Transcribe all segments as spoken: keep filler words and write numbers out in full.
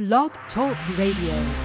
Blog Talk Radio.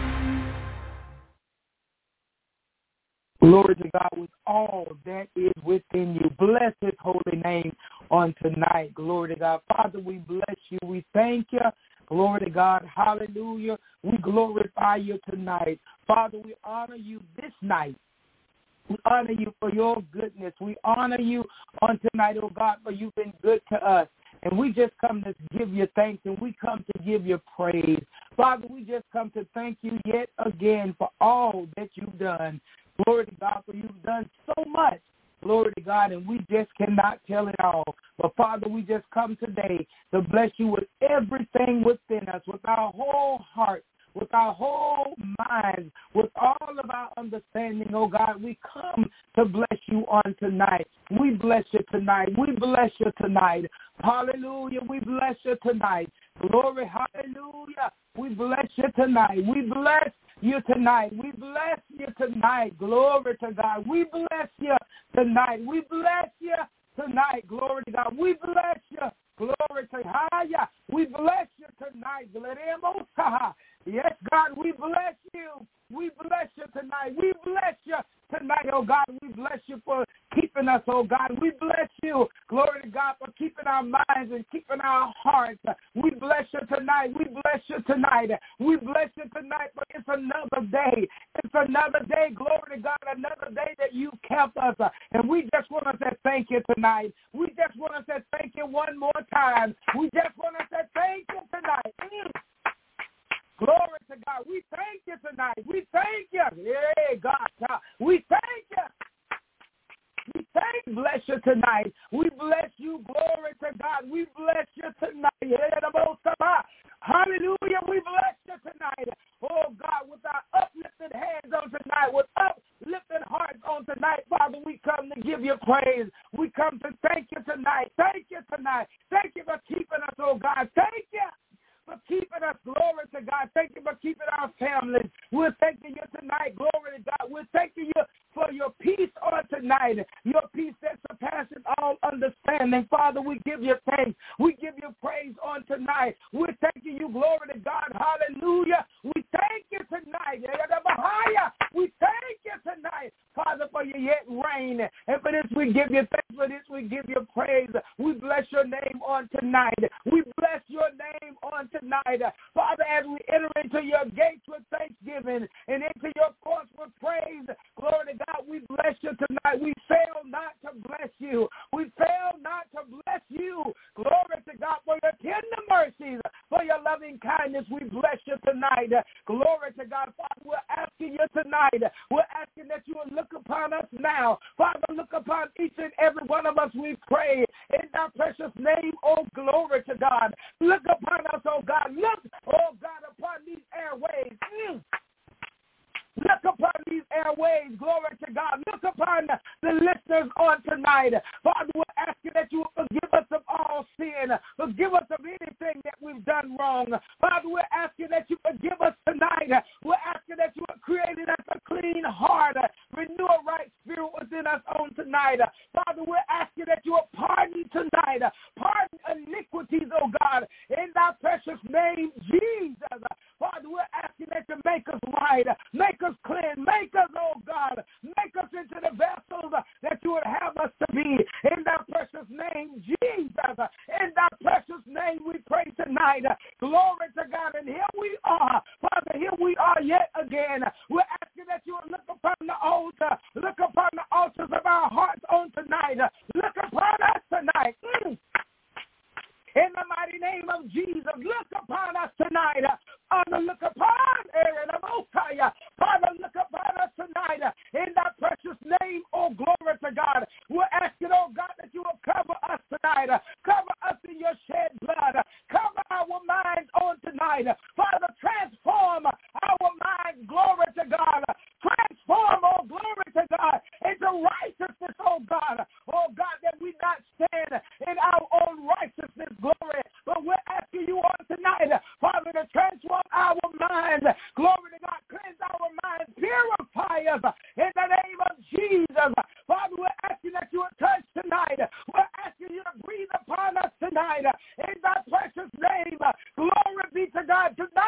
Glory to God with all that is within you. Bless his holy name on tonight. Glory to God. Father, we bless you. We thank you. Glory to God. Hallelujah. We glorify you tonight. Father, we honor you this night. We honor you for your goodness. We honor you on tonight, oh God, for you've been good to us. And we just come to give you thanks, and we come to give you praise. Father, we just come to thank you yet again for all that you've done. Glory to God, for you've done so much. Glory to God, and we just cannot tell it all. But, Father, we just come today to bless you with everything within us, with our whole heart, with our whole mind, with all of our understanding, oh God. We come to bless you on tonight. We bless you tonight. We bless you tonight. Hallelujah. We bless you tonight. Glory, hallelujah. We bless you tonight. We bless you tonight. We bless you tonight. Glory to God. We bless you tonight. We bless you tonight. Glory to God. We bless you. Glory to Haya. We bless you tonight. Yes, God, we bless you. We bless you tonight. We bless you tonight, oh God. We bless you for keeping us, oh God. We bless you, glory to God, for keeping our minds and keeping our hearts. We bless you tonight. We bless you tonight. We bless you tonight, but it's another day. It's another day, glory to God, another day that you kept us. And we just want to say thank you tonight. We just want to say thank you one more time. We just want to say thank you tonight. Glory to God. We thank you tonight. We thank you. Yeah, God. We thank you. We thank, bless you tonight. We bless you. Glory to God. We bless you tonight. Hallelujah. We bless you tonight. Oh, God, with our uplifted hands on tonight, with uplifted hearts on tonight, Father, we come to give you praise. We come to thank you tonight. Thank you tonight. Thank you for keeping us, oh, God. Thank you for keeping us. Glory to God. Thank you for keeping our families. We're thanking you tonight. Glory to God. We're thanking you for your peace on tonight, your peace that surpasses all understanding. Father, we give you thanks. We give you praise on tonight. We're thanking you. Glory to God. Hallelujah. We thank you tonight. We thank you tonight, Father, for your yet reign. And for this, we give you thanks. For this, we give you praise. We bless your name on tonight. We bless your name on tonight. Father, as we enter into your gates with thanksgiving and into your courts with praise, glory to God, we bless you tonight. We fail not to bless you. We fail not to bless you. Glory to God for your tender mercies, for your loving kindness. We bless you tonight. Glory to God. Father, we're asking you tonight. We're asking that you will look upon us now. Father, look upon each and every one of us, we pray. In thy precious name, oh, glory to God. Look upon us, oh God. Look, oh God, upon these airways. Mm. Look upon these airways, glory to God. Look upon the listeners on tonight. Father, we're asking that you will forgive us of all sin. Forgive us of anything that we've done wrong. Father, we're asking that you forgive us tonight. We're asking that you will create in us a clean heart, renew a right spirit within us on tonight. Father, we're asking that you will pardon tonight. Pardon iniquities, oh God, in thy precious name, Jesus. Father, we're asking that you make us right, make us clean, make us, oh God, make us into the vessels that you would have us to be. In thy precious name, Jesus. In thy precious name, we pray tonight. Glory to God. And here we are. Father, here we are yet again. We're asking that you would look upon the altar, look upon the altars of our hearts on tonight. Look upon us tonight. Mm. In the mighty name of Jesus, look upon us tonight. Father, look upon Father, look upon us tonight. In that precious name, oh, glory to God. We're asking, oh God, that you will cover us tonight. Cover us in your shed blood. Cover our minds on tonight. Father, transform our minds, glory to God. Transform, oh, glory to God, into righteousness, oh God. Oh God, that we not stand in our own righteousness, glory. But we're asking you on tonight, Father, to transform our minds. Glory to God, cleanse our minds, purify us in the name of Jesus. Father, we're asking that you would touch tonight. We're asking you to breathe upon us tonight in thy precious name. Glory be to God. Tonight, tonight.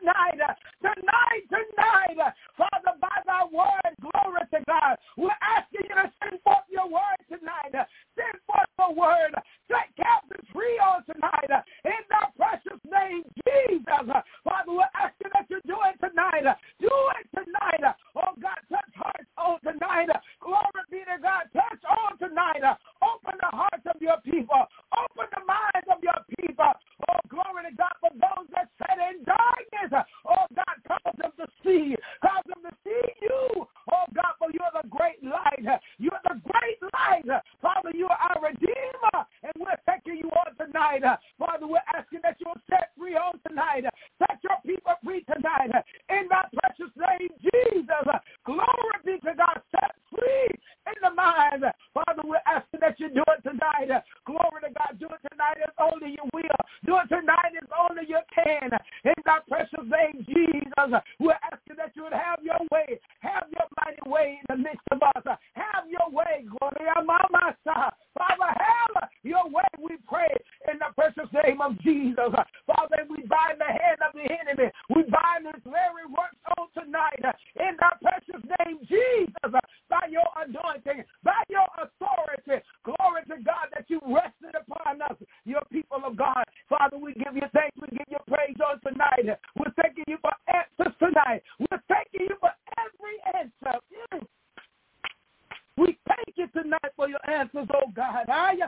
tonight, tonight, tonight. Father, by thy word, glory to God. We're asking you to send forth your word tonight. Send forth your word. Set captives free on tonight. In the precious name, Jesus. Father, we're asking that you do it tonight. Do it tonight. Oh, God, touch hearts on tonight. Glory be to God. Touch on tonight. Open the hearts of your people. Open the minds of your people. Oh, glory to God, for those that sit in darkness. Oh, God, cause them to see. Cause them to see you. Oh, God, for you're the great light. You're the great light. Father, you are our Redeemer, and we're taking you on tonight. Father, we're asking that you'll set free on tonight. Set your people free tonight. In thy precious name, Jesus. Glory be to God. Set free in the mind. Father, we're asking that you do it tonight. Glory to God. Do it tonight as only you will. Do it tonight as only you can. In thy precious name, Jesus. We're asking that you would have your way. Have your mighty way in the midst of us. Have your way. Gloria Mama. Father, have your way, we pray, in the precious name of Jesus. Father, we bind the hand of the enemy. We bind his very works on tonight. In the precious name, Jesus, by your anointing, by your authority. Glory to God that you rested upon us, your people of God. Father, we give you thanks. We give you praise on tonight. We're thanking you for answers tonight. We're thanking you for every answer. Mm. We thank you tonight for your answers, oh God.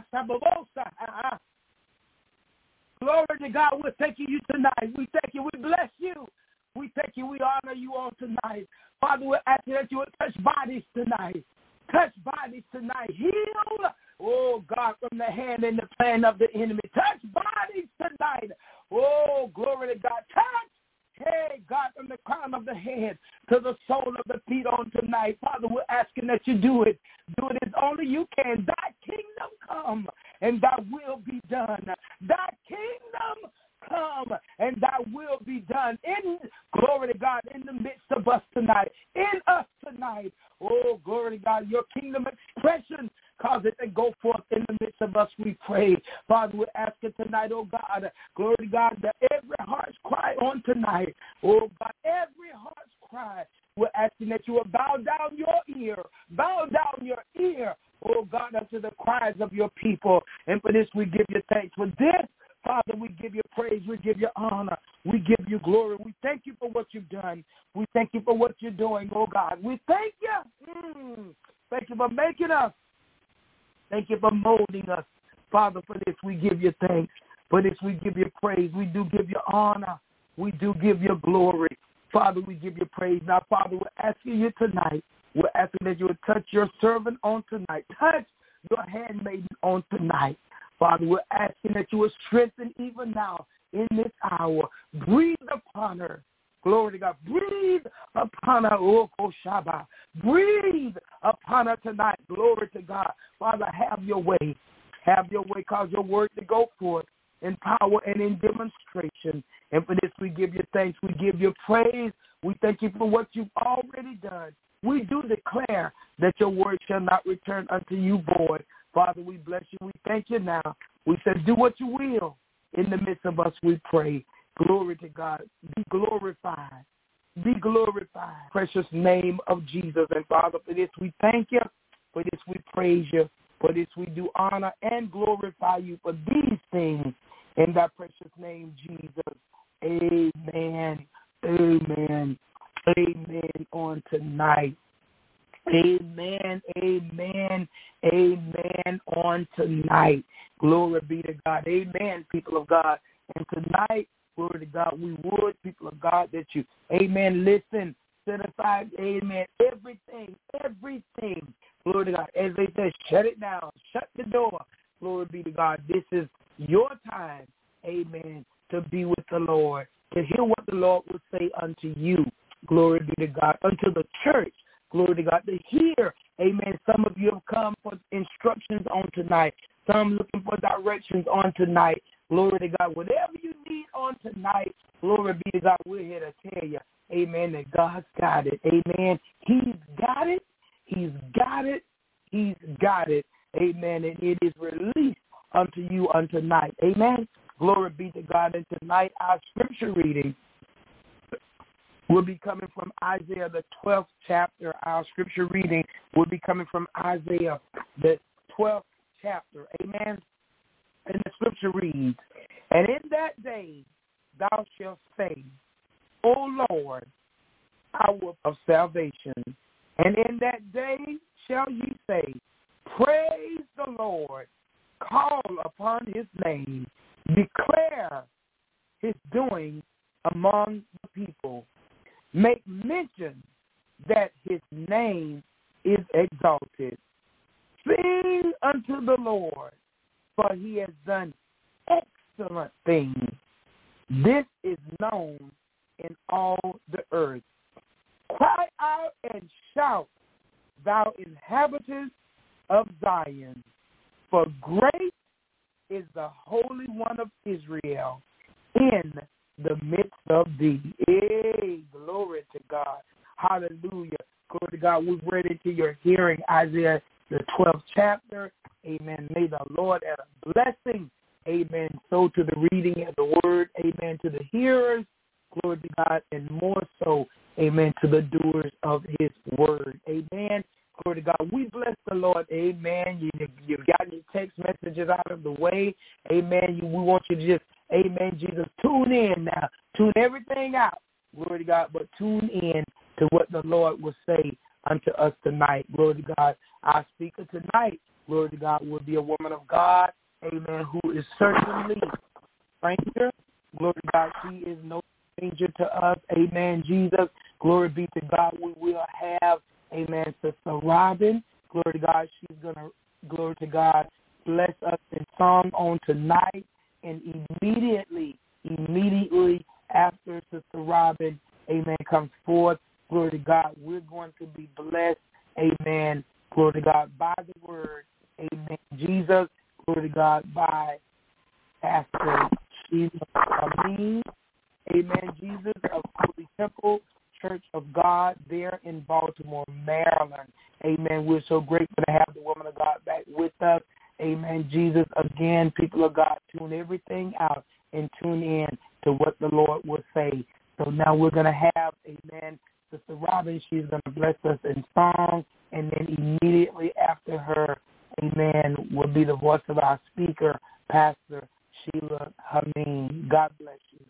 Glory to God, we're thanking you tonight. We thank you. We bless you. We thank you. We honor you on tonight. Father, we're asking that you would touch bodies tonight. Touch bodies tonight. Heal, oh God, from the hand and the plan of the enemy. Touch bodies tonight. Oh, glory to God. Touch. Hey, God, from the crown of the head to the sole of the feet on tonight. Father, we're asking that you do it. Do it as only you can. Thy kingdom come and thy will be done. Thy kingdom come and thy will be done. In, glory to God, in the midst of us tonight. In us tonight. Oh, glory to God, your kingdom expression, cause it to go forth in the midst of us, we pray. Father, we're asking tonight, oh God, glory to God, that every heart's cry on tonight, oh God, every heart's cry, we're asking that you will bow down your ear, bow down your ear, oh God, unto the cries of your people. And for this, we give you thanks. For this, Father, we give you praise. We give you honor. We give you glory. We thank you for what you've done. We thank you for what you're doing, oh God. We thank you. Mm. Thank you for making us. Thank you for molding us. Father, for this, we give you thanks. For this, we give you praise. We do give you honor. We do give you glory. Father, we give you praise. Now, Father, we're asking you tonight. We're asking that you would touch your servant on tonight. Touch your handmaiden on tonight. Father, we're asking that you would strengthen even now in this hour. Breathe upon her. Glory to God. Breathe upon her. Oh, Koshaba. Breathe upon her tonight. Glory to God. Father, have your way. Have your way. Cause your word to go forth in power and in demonstration. And for this, we give you thanks. We give you praise. We thank you for what you've already done. We do declare that your word shall not return unto you void. Father, we bless you. We thank you now. We said, do what you will. In the midst of us, we pray. Glory to God. Be glorified. Be glorified. Precious name of Jesus. And Father, for this, we thank you. For this, we praise you. For this, we do honor and glorify you for these things. In thy precious name, Jesus. Amen. Amen. Amen on tonight. Amen, amen, amen on tonight. Glory be to God. Amen, people of God. And tonight, glory to God, we would, people of God, that you, amen, listen, set aside, amen, everything, everything. Glory to God. As they say, shut it down, shut the door. Glory be to God. This is your time, amen, to be with the Lord, to hear what the Lord will say unto you. Glory be to God. Unto the church. Glory to God, to hear, amen. Some of you have come for instructions on tonight. Some looking for directions on tonight. Glory to God. Whatever you need on tonight, glory be to God, we're here to tell you, amen, that God's got it. Amen. He's got it. He's got it. He's got it. Amen. And it is released unto you on tonight. Amen. Glory be to God. And tonight, our scripture reading will be coming from Isaiah, the twelfth chapter. Our scripture reading will be coming from Isaiah, the twelfth chapter. Amen. And the scripture reads, and in that day thou shalt say, O Lord, hour of salvation. And in that day shall ye say, praise the Lord, call upon his name, declare his doing among the people. Make mention that his name is exalted. Sing unto the Lord, for he has done excellent things. This is known in all the earth. Cry out and shout, thou inhabitants of Zion, for great is the Holy One of Israel in the midst of thee. Hey, glory to God. Hallelujah. Glory to God. We've read into your hearing Isaiah, the twelfth chapter. Amen. May the Lord add a blessing. Amen. So to the reading of the word. Amen. To the hearers. Glory to God. And more so, amen, to the doers of his word. Amen. Glory to God. We bless the Lord. Amen. You, you've gotten your text messages out of the way. Amen. You, we want you to just, amen, Jesus, tune in now. Tune everything out. Glory to God. But tune in to what the Lord will say unto us tonight. Glory to God. Our speaker tonight, glory to God, will be a woman of God. Amen. Who is certainly stranger. Glory to God. She is no stranger to us. Amen. Jesus. Glory be to God. We will have, amen, Sister Robin. Glory to God. She's going to, glory to God, bless us in song on tonight. And immediately, immediately after Sister Robin, amen, comes forth, glory to God, we're going to be blessed, amen, glory to God, by the word, amen, Jesus, glory to God, by Pastor Sheila Amin, amen, Jesus, of Holy Temple Church of God there in Baltimore, Maryland. Amen. We're so grateful to have the woman of God back with us. Amen. Jesus, again, people of God, tune everything out and tune in to what the Lord will say. So now we're going to have, amen, Sister Robin. She's going to bless us in song. And then immediately after her, amen, will be the voice of our speaker, Pastor Sheila Amin. God bless you.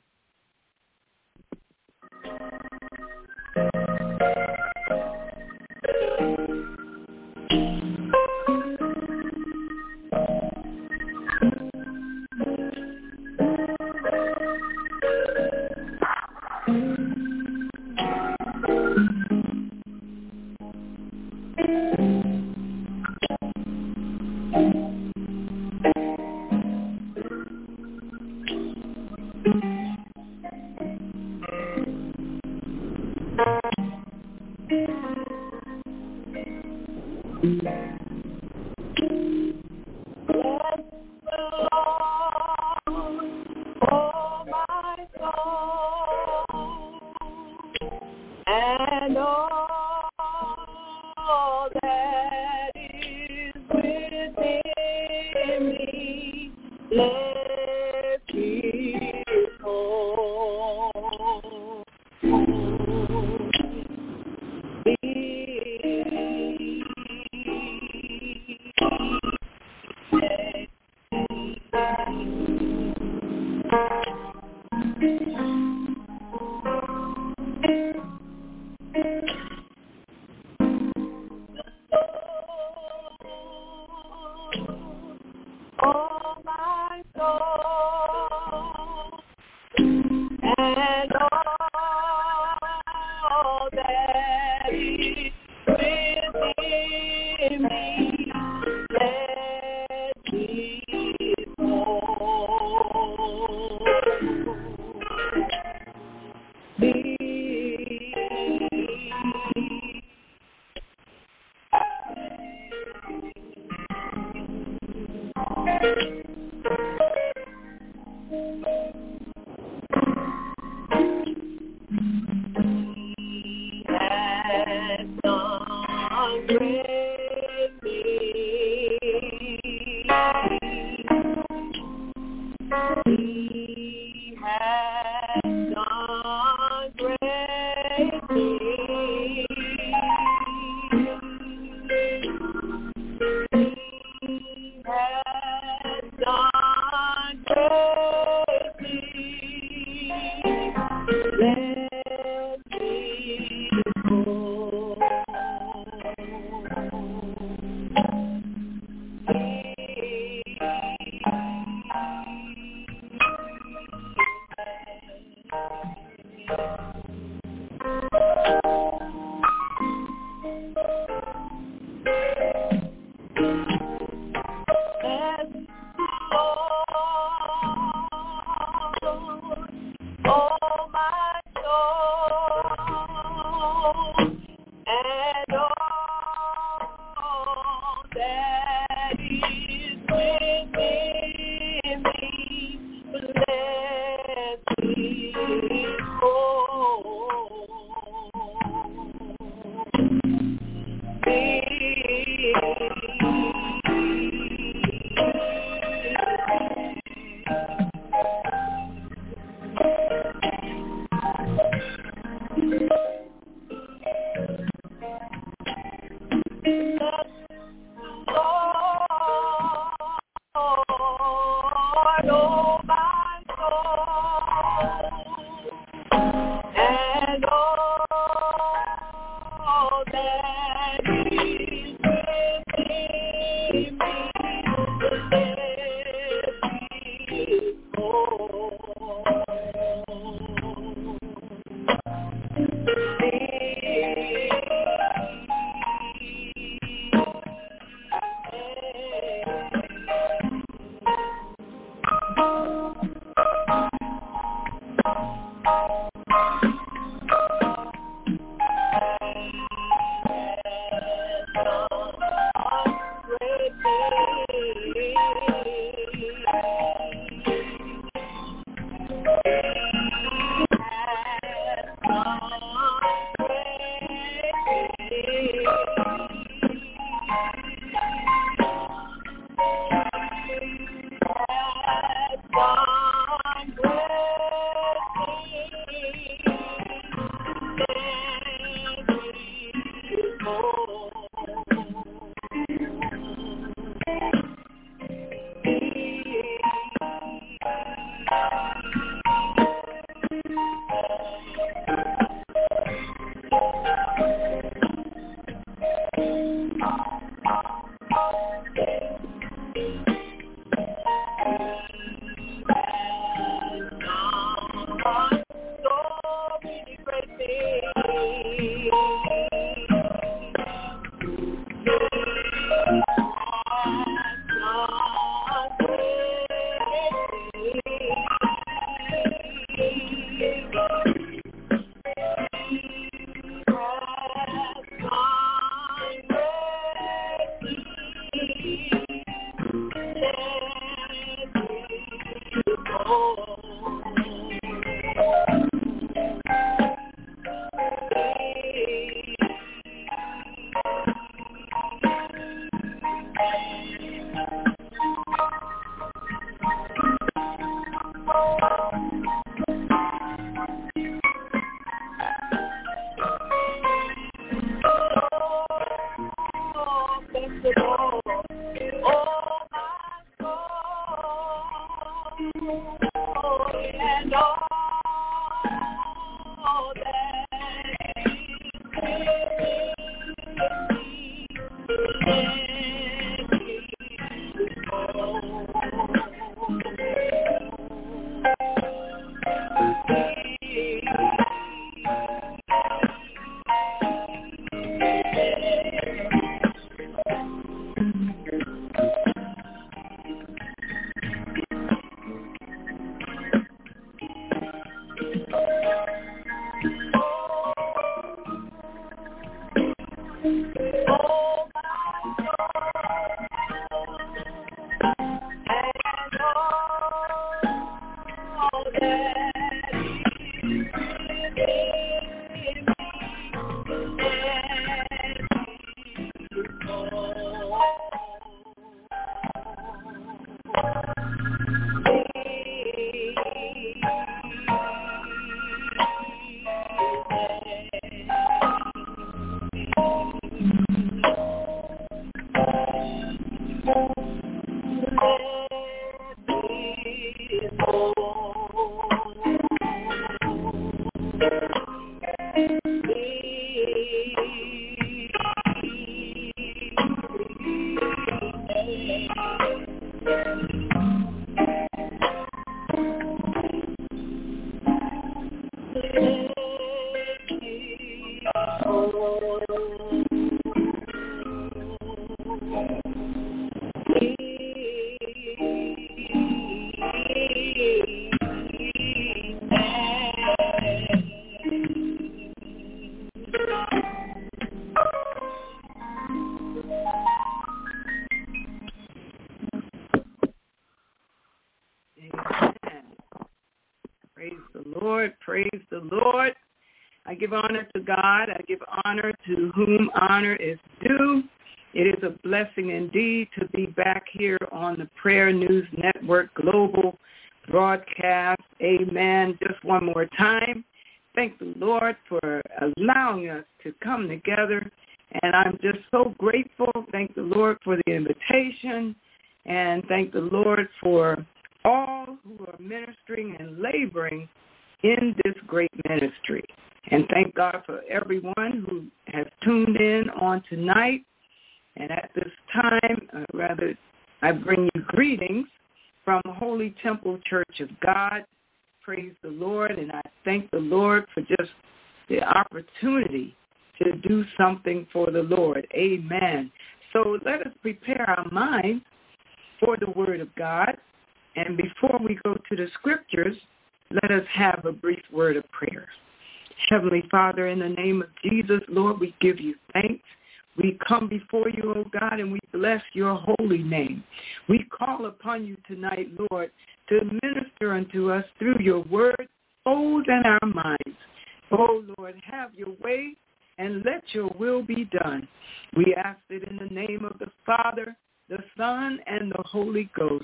I give honor to God. I give honor to whom honor is due. It is a blessing indeed to be back here on the Prayer News Network Global broadcast. Amen. Just one more time. Thank the Lord for allowing us to come together. And I'm just so grateful. Thank the Lord for the invitation. And thank the Lord for all who are ministering and laboring in this great ministry. And thank God for everyone who has tuned in on tonight. And at this time, uh, rather, I bring you greetings from Holy Temple Church of God. Praise the Lord. And I thank the Lord for just the opportunity to do something for the Lord. Amen. So let us prepare our minds for the Word of God. And before we go to the Scriptures, let us have a brief word of prayer. Heavenly Father, in the name of Jesus, Lord, we give you thanks. We come before you, O God, and we bless your holy name. We call upon you tonight, Lord, to minister unto us through your word, souls and our minds. Oh, Lord, have your way and let your will be done. We ask it in the name of the Father, the Son, and the Holy Ghost.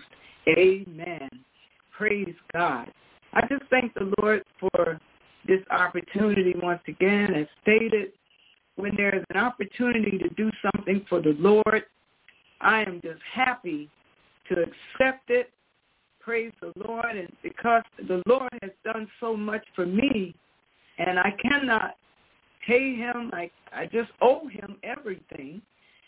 Amen. Praise God. I just thank the Lord for this opportunity once again. As stated, when there is an opportunity to do something for the Lord, I am just happy to accept it. Praise the Lord. And because the Lord has done so much for me, and I cannot pay him, I, I just owe him everything.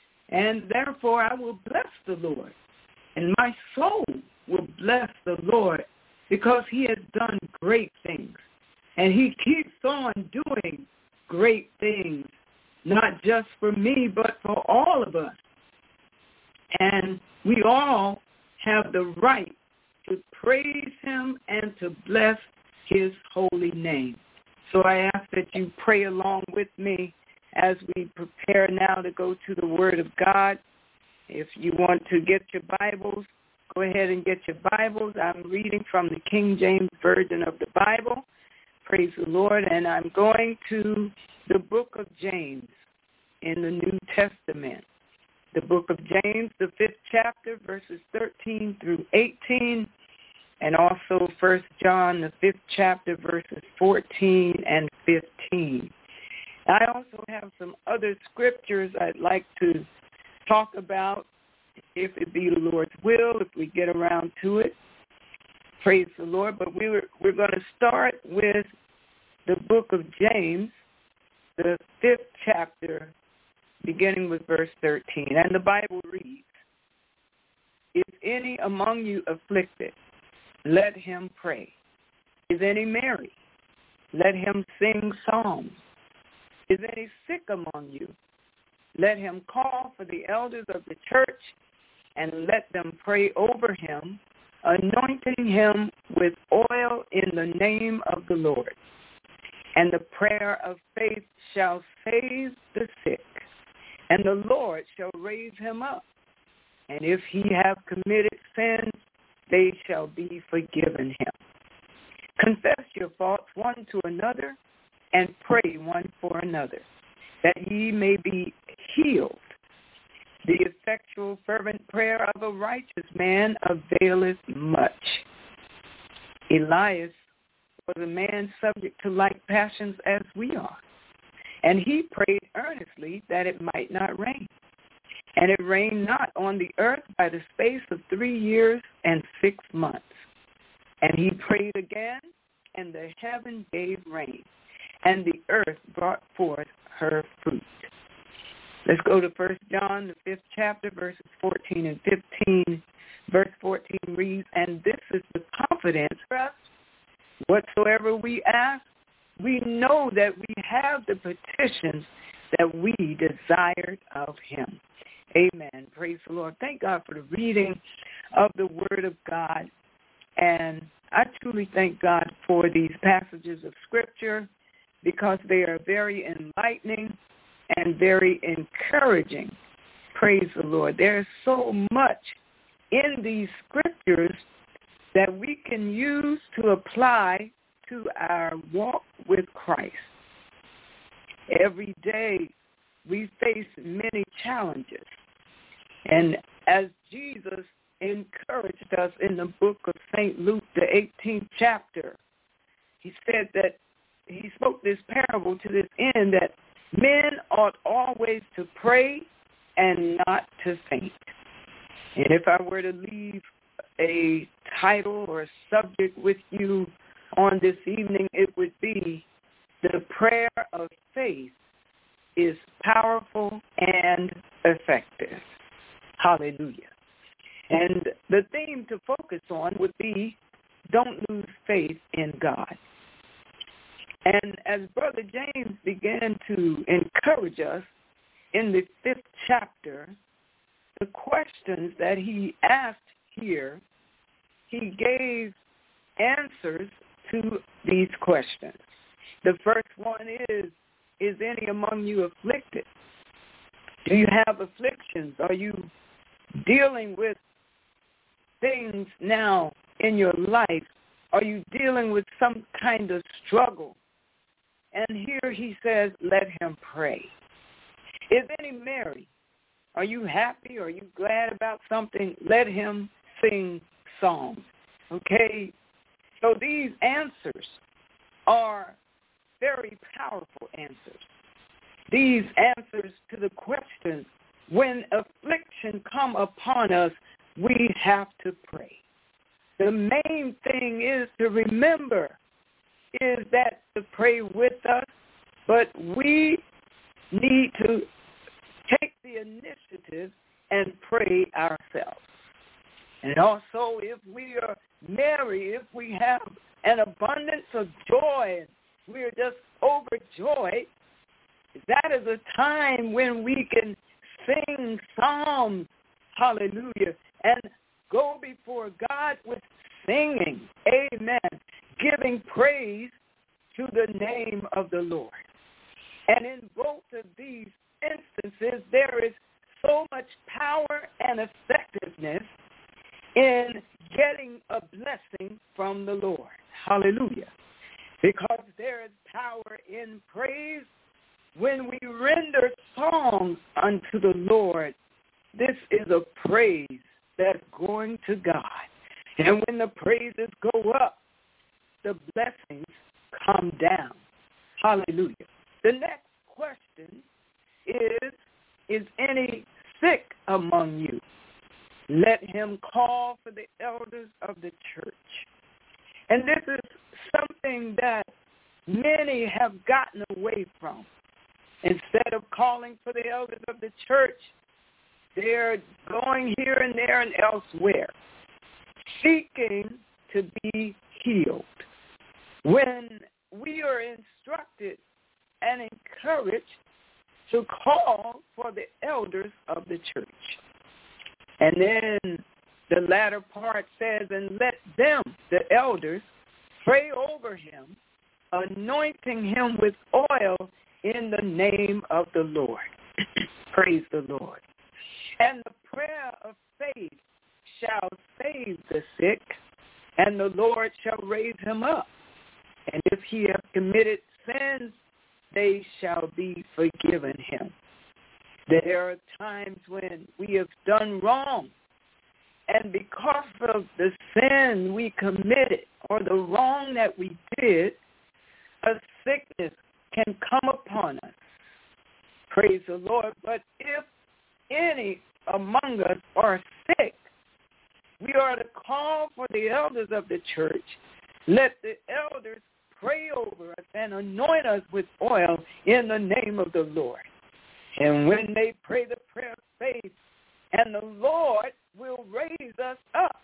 And therefore, I will bless the Lord. And my soul will bless the Lord because he has done great things. And he keeps on doing great things, not just for me, but for all of us. And we all have the right to praise him and to bless his holy name. So I ask that you pray along with me as we prepare now to go to the Word of God. If you want to get your Bibles, go ahead and get your Bibles. I'm reading from the King James Version of the Bible. Praise the Lord. And I'm going to the book of James in the New Testament. The book of James, the fifth chapter, verses thirteen through eighteen, and also First John, the fifth chapter, verses fourteen and fifteen. I also have some other scriptures I'd like to talk about, if it be the Lord's will, if we get around to it. Praise the Lord. But we were, we're going to start with the book of James, the fifth chapter, beginning with verse thirteen. And the Bible reads, "Is any among you afflicted? Let him pray. Is any merry? Let him sing psalms. Is any sick among you? Let him call for the elders of the church and let them pray over him, anointing him with oil in the name of the Lord. And the prayer of faith shall save the sick, and the Lord shall raise him up. And if he have committed sins, they shall be forgiven him. Confess your faults one to another, and pray one for another, that ye may be healed. The effectual fervent prayer of a righteous man availeth much." Elias was a man subject to like passions as we are, and he prayed earnestly that it might not rain. And it rained not on the earth by the space of three years and six months. And he prayed again, and the heaven gave rain, and the earth brought forth her fruit. Let's go to First John, the fifth chapter, verses fourteen and fifteen. Verse fourteen reads, "And this is the confidence for us, whatsoever we ask, we know that we have the petitions that we desired of him." Amen. Praise the Lord. Thank God for the reading of the Word of God. And I truly thank God for these passages of Scripture because they are very enlightening and very encouraging. Praise the Lord. There's so much in these Scriptures that we can use to apply to our walk with Christ. Every day we face many challenges. And as Jesus encouraged us in the book of Saint Luke, the eighteenth chapter, he said that he spoke this parable to this end, that men ought always to pray and not to faint. And if I were to leave a title or a subject with you on this evening, it would be the prayer of faith is powerful and effective. Hallelujah. And the theme to focus on would be don't lose faith in God. And as Brother James began to encourage us in the fifth chapter, the questions that he asked here, he gave answers to these questions. The first one is, is any among you afflicted? Do you have afflictions? Are you dealing with things now in your life? Are you dealing with some kind of struggle? And here he says, let him pray. Is any merry? Are you happy? Are you glad about something? Let him sing songs. Okay? So these answers are very powerful answers. These answers to the questions, when affliction come upon us, we have to pray. The main thing is to remember is that to pray with us, but we need to take the initiative and pray ourselves. And also, if we are merry, if we have an abundance of joy, and we are just overjoyed, that is a time when we can sing psalms, hallelujah, and go before God with singing, amen, giving praise to the name of the Lord. And in both of these instances, there is so much power and effectiveness in getting a blessing from the Lord. Hallelujah. Because there is power in praise when we render songs unto the Lord. This is a praise that's going to God. And when the praises go up, the blessings come down. Hallelujah. The next question is, is any sick among you? Let him call for the elders of the church. And this is something that many have gotten away from. Instead of calling for the elders of the church, they're going here and there and elsewhere, seeking to be healed. When we are instructed and encouraged to call for the elders of the church. And then the latter part says, and let them, the elders, pray over him, anointing him with oil in the name of the Lord. Praise the Lord. And the prayer of faith shall save the sick, and the Lord shall raise him up. And if he have committed sins, they shall be forgiven him. There are times when we have done wrong, and because of the sin we committed or the wrong that we did, a sickness can come upon us. Praise the Lord. But if any among us are sick, we are to call for the elders of the church. Let the elders pray over us and anoint us with oil in the name of the Lord. And when they pray the prayer of faith, and the Lord will raise us up.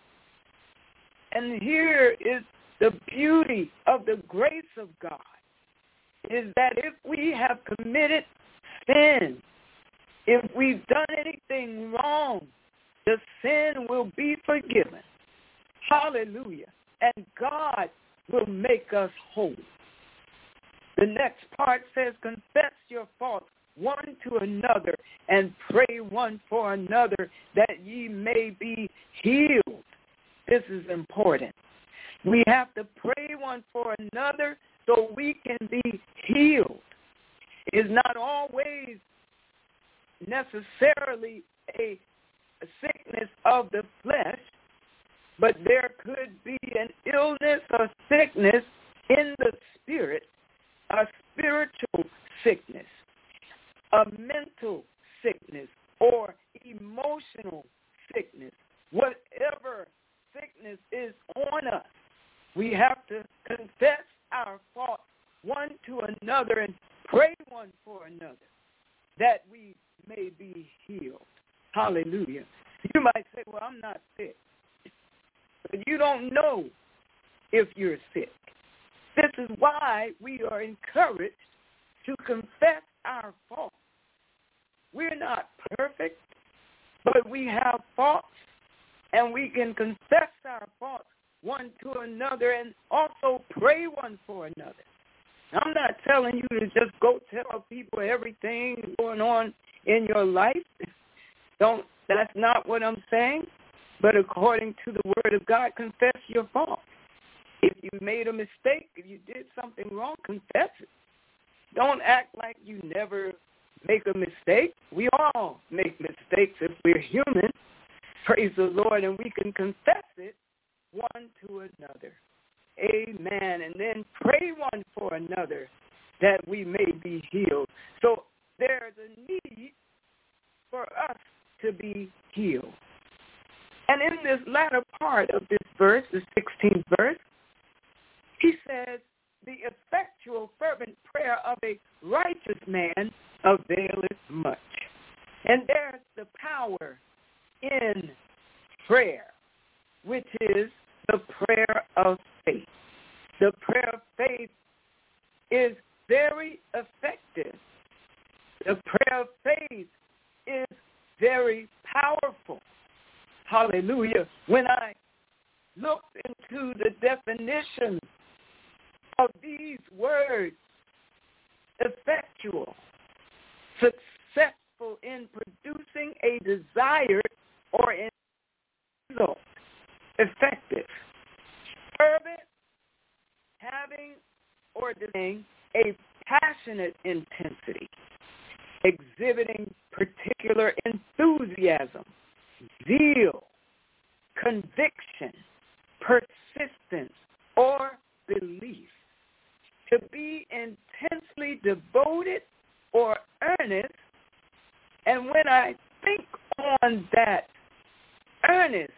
And here is the beauty of the grace of God, is that if we have committed sin, if we've done anything wrong, the sin will be forgiven. Hallelujah. And God will make us whole. The next part says, confess your faults one to another and pray one for another that ye may be healed. This is important. We have to pray one for another so we can be healed. is not always necessarily a sickness of the flesh, but there could be an illness or sickness in the spirit, a spiritual sickness, a mental sickness, or emotional sickness. Whatever sickness is on us, we have to confess our faults one to another and pray one for another that we may be healed. Hallelujah. You might say, well, I'm not sick. But you don't know if you're sick. This is why we are encouraged to confess our faults. We're not perfect, but we have faults, and we can confess our faults one to another and also pray one for another. I'm not telling you to just go tell people everything going on in your life. Don't. That's not what I'm saying. But according to the Word of God, confess your fault. If you made a mistake, if you did something wrong, confess it. Don't act like you never make a mistake. We all make mistakes if we're human. Praise the Lord, and we can confess it one to another. Amen. And then pray one for another that we may be healed. So there's a need for us to be healed. And in this latter part of this verse, the sixteenth verse, he says, the effectual fervent prayer of a righteous man availeth much. And there's the power in prayer, which is the prayer of faith. The prayer of faith is very effective. The prayer of faith is very powerful. Hallelujah. When I looked into the definition of these words, effectual, successful in producing a desired or in result, effective, fervent, having or displaying a passionate intensity, exhibiting particular enthusiasm, zeal, conviction, persistence, or belief, to be intensely devoted or earnest. And when I think on that earnest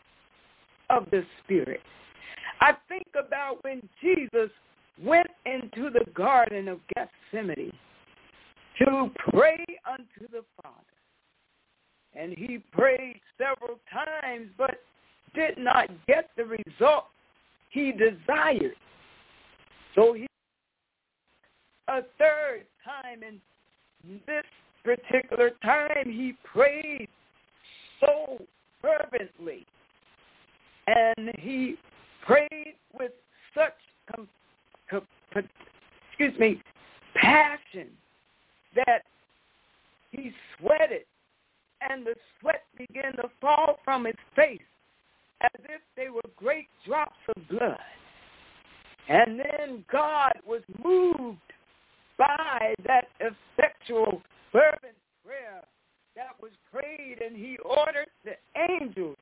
of the Spirit, I think about when Jesus went into the Garden of Gethsemane to pray unto the Father. And he prayed several times, but did not get the result he desired. So he a third time, and this particular time he prayed so fervently, and he prayed with such com- com- excuse me passion that he sweated, and the sweat began to fall from his face as if they were great drops of blood. And then God was moved by that effectual, fervent prayer that was prayed, and he ordered the angels.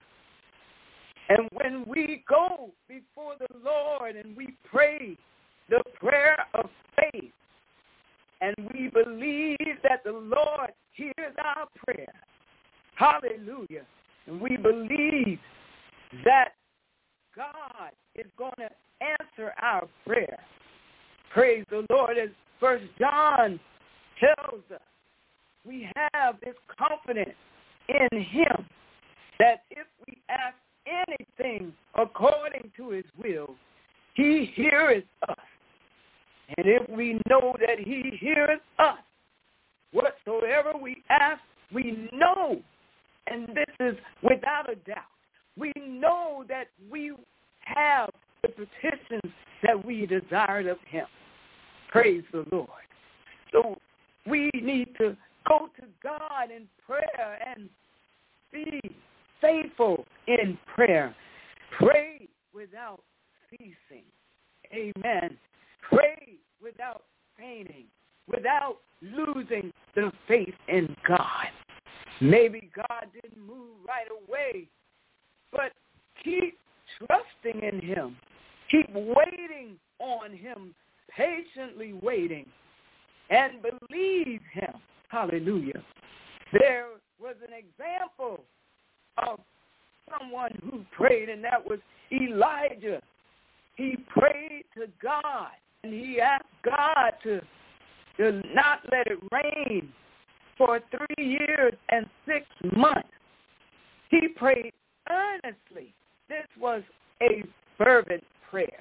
And when we go before the Lord and we pray the prayer of faith, and we believe that the Lord hears our prayer, hallelujah, and we believe that God is going to answer our prayer. Praise the Lord. As First John tells us, we have this confidence in him that if we ask anything according to his will, he heareth us. And if we know that he heareth us, whatsoever we ask, we know, and this is without a doubt, we know that we have the petitions that we desired of him. Praise the Lord. So we need to go to God in prayer and be faithful in prayer. Pray without ceasing. Amen. Pray without fainting. without losing the faith in God. Maybe God didn't move right away, but keep trusting in him. Keep waiting on him, patiently waiting, and believe him. Hallelujah. There was an example of someone who prayed, and that was Elijah. He prayed to God, and he asked God to, to not let it rain for three years and six months. He prayed earnestly. This was a fervent prayer.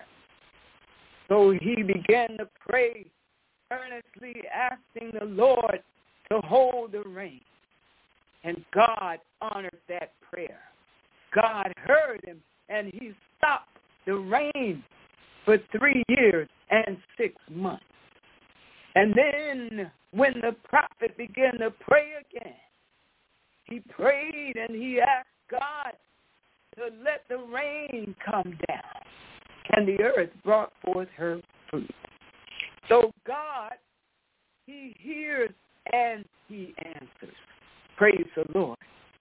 So he began to pray earnestly, asking the Lord to hold the rain. And God honored that prayer. God heard him, and he stopped the rain for three years and six months. And then when the prophet began to pray again, he prayed and he asked God to let the rain come down. And the earth brought forth her fruit. So God, he hears and he answers. Praise the Lord.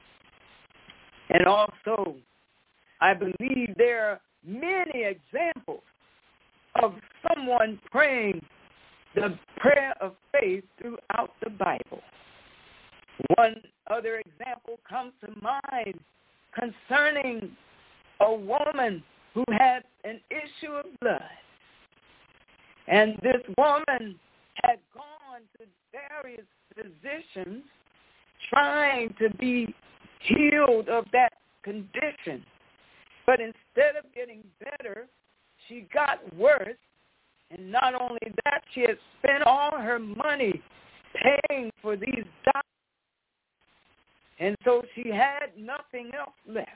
And also, I believe there are many examples of someone praying the prayer of faith throughout the Bible. One other example comes to mind concerning a woman who had an issue of blood. And this woman had gone to various physicians trying to be healed of that condition. But instead of getting better, she got worse. And not only that, she had spent all her money paying for these doctors. And so she had nothing else left.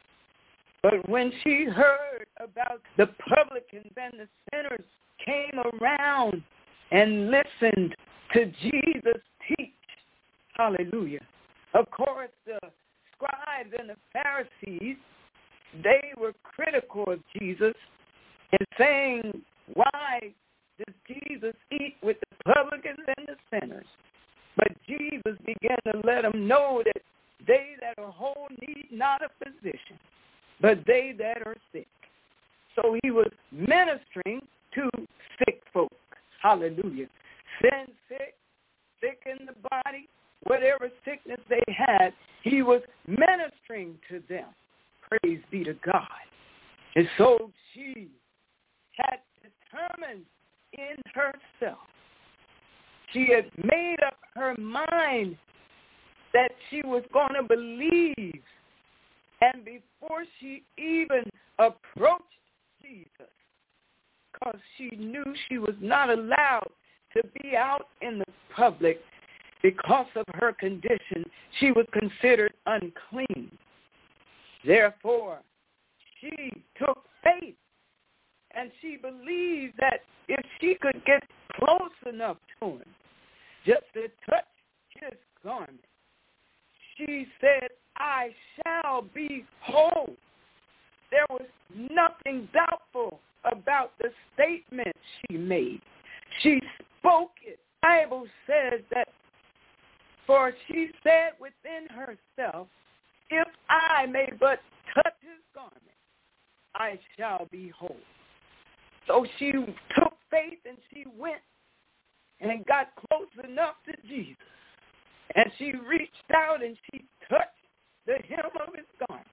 But when she heard about the publicans and the sinners came around and listened to Jesus teach, hallelujah. Of course, the scribes and the Pharisees, they were critical of Jesus and saying, why does Jesus eat with the publicans and the sinners? But Jesus began to let them know that they that are whole need not a physician, but they that are sick. So he was ministering to sick folk. Hallelujah. Sin sick, sick in the body, whatever sickness they had, he was ministering to them. Praise be to God. And so she had determined in herself, she had made up her mind that she was going to believe. And before she even approached Jesus, because she knew she was not allowed to be out in the public because of her condition, she was considered unclean. Therefore, she took faith, and she believed that if she could get close enough to him, just to touch his garment, she said, I shall be whole. There was nothing doubtful about the statement she made. She spoke it. The Bible says that, for she said within herself, if I may but touch his garment, I shall be whole. So she took faith and she went and got close enough to Jesus. And she reached out and she touched the hem of his garment.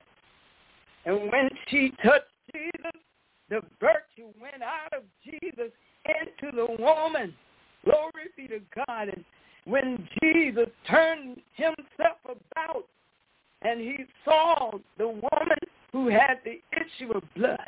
And when she touched Jesus, the virtue went out of Jesus into the woman. Glory be to God. And when Jesus turned himself about and he saw the woman who had the issue of blood,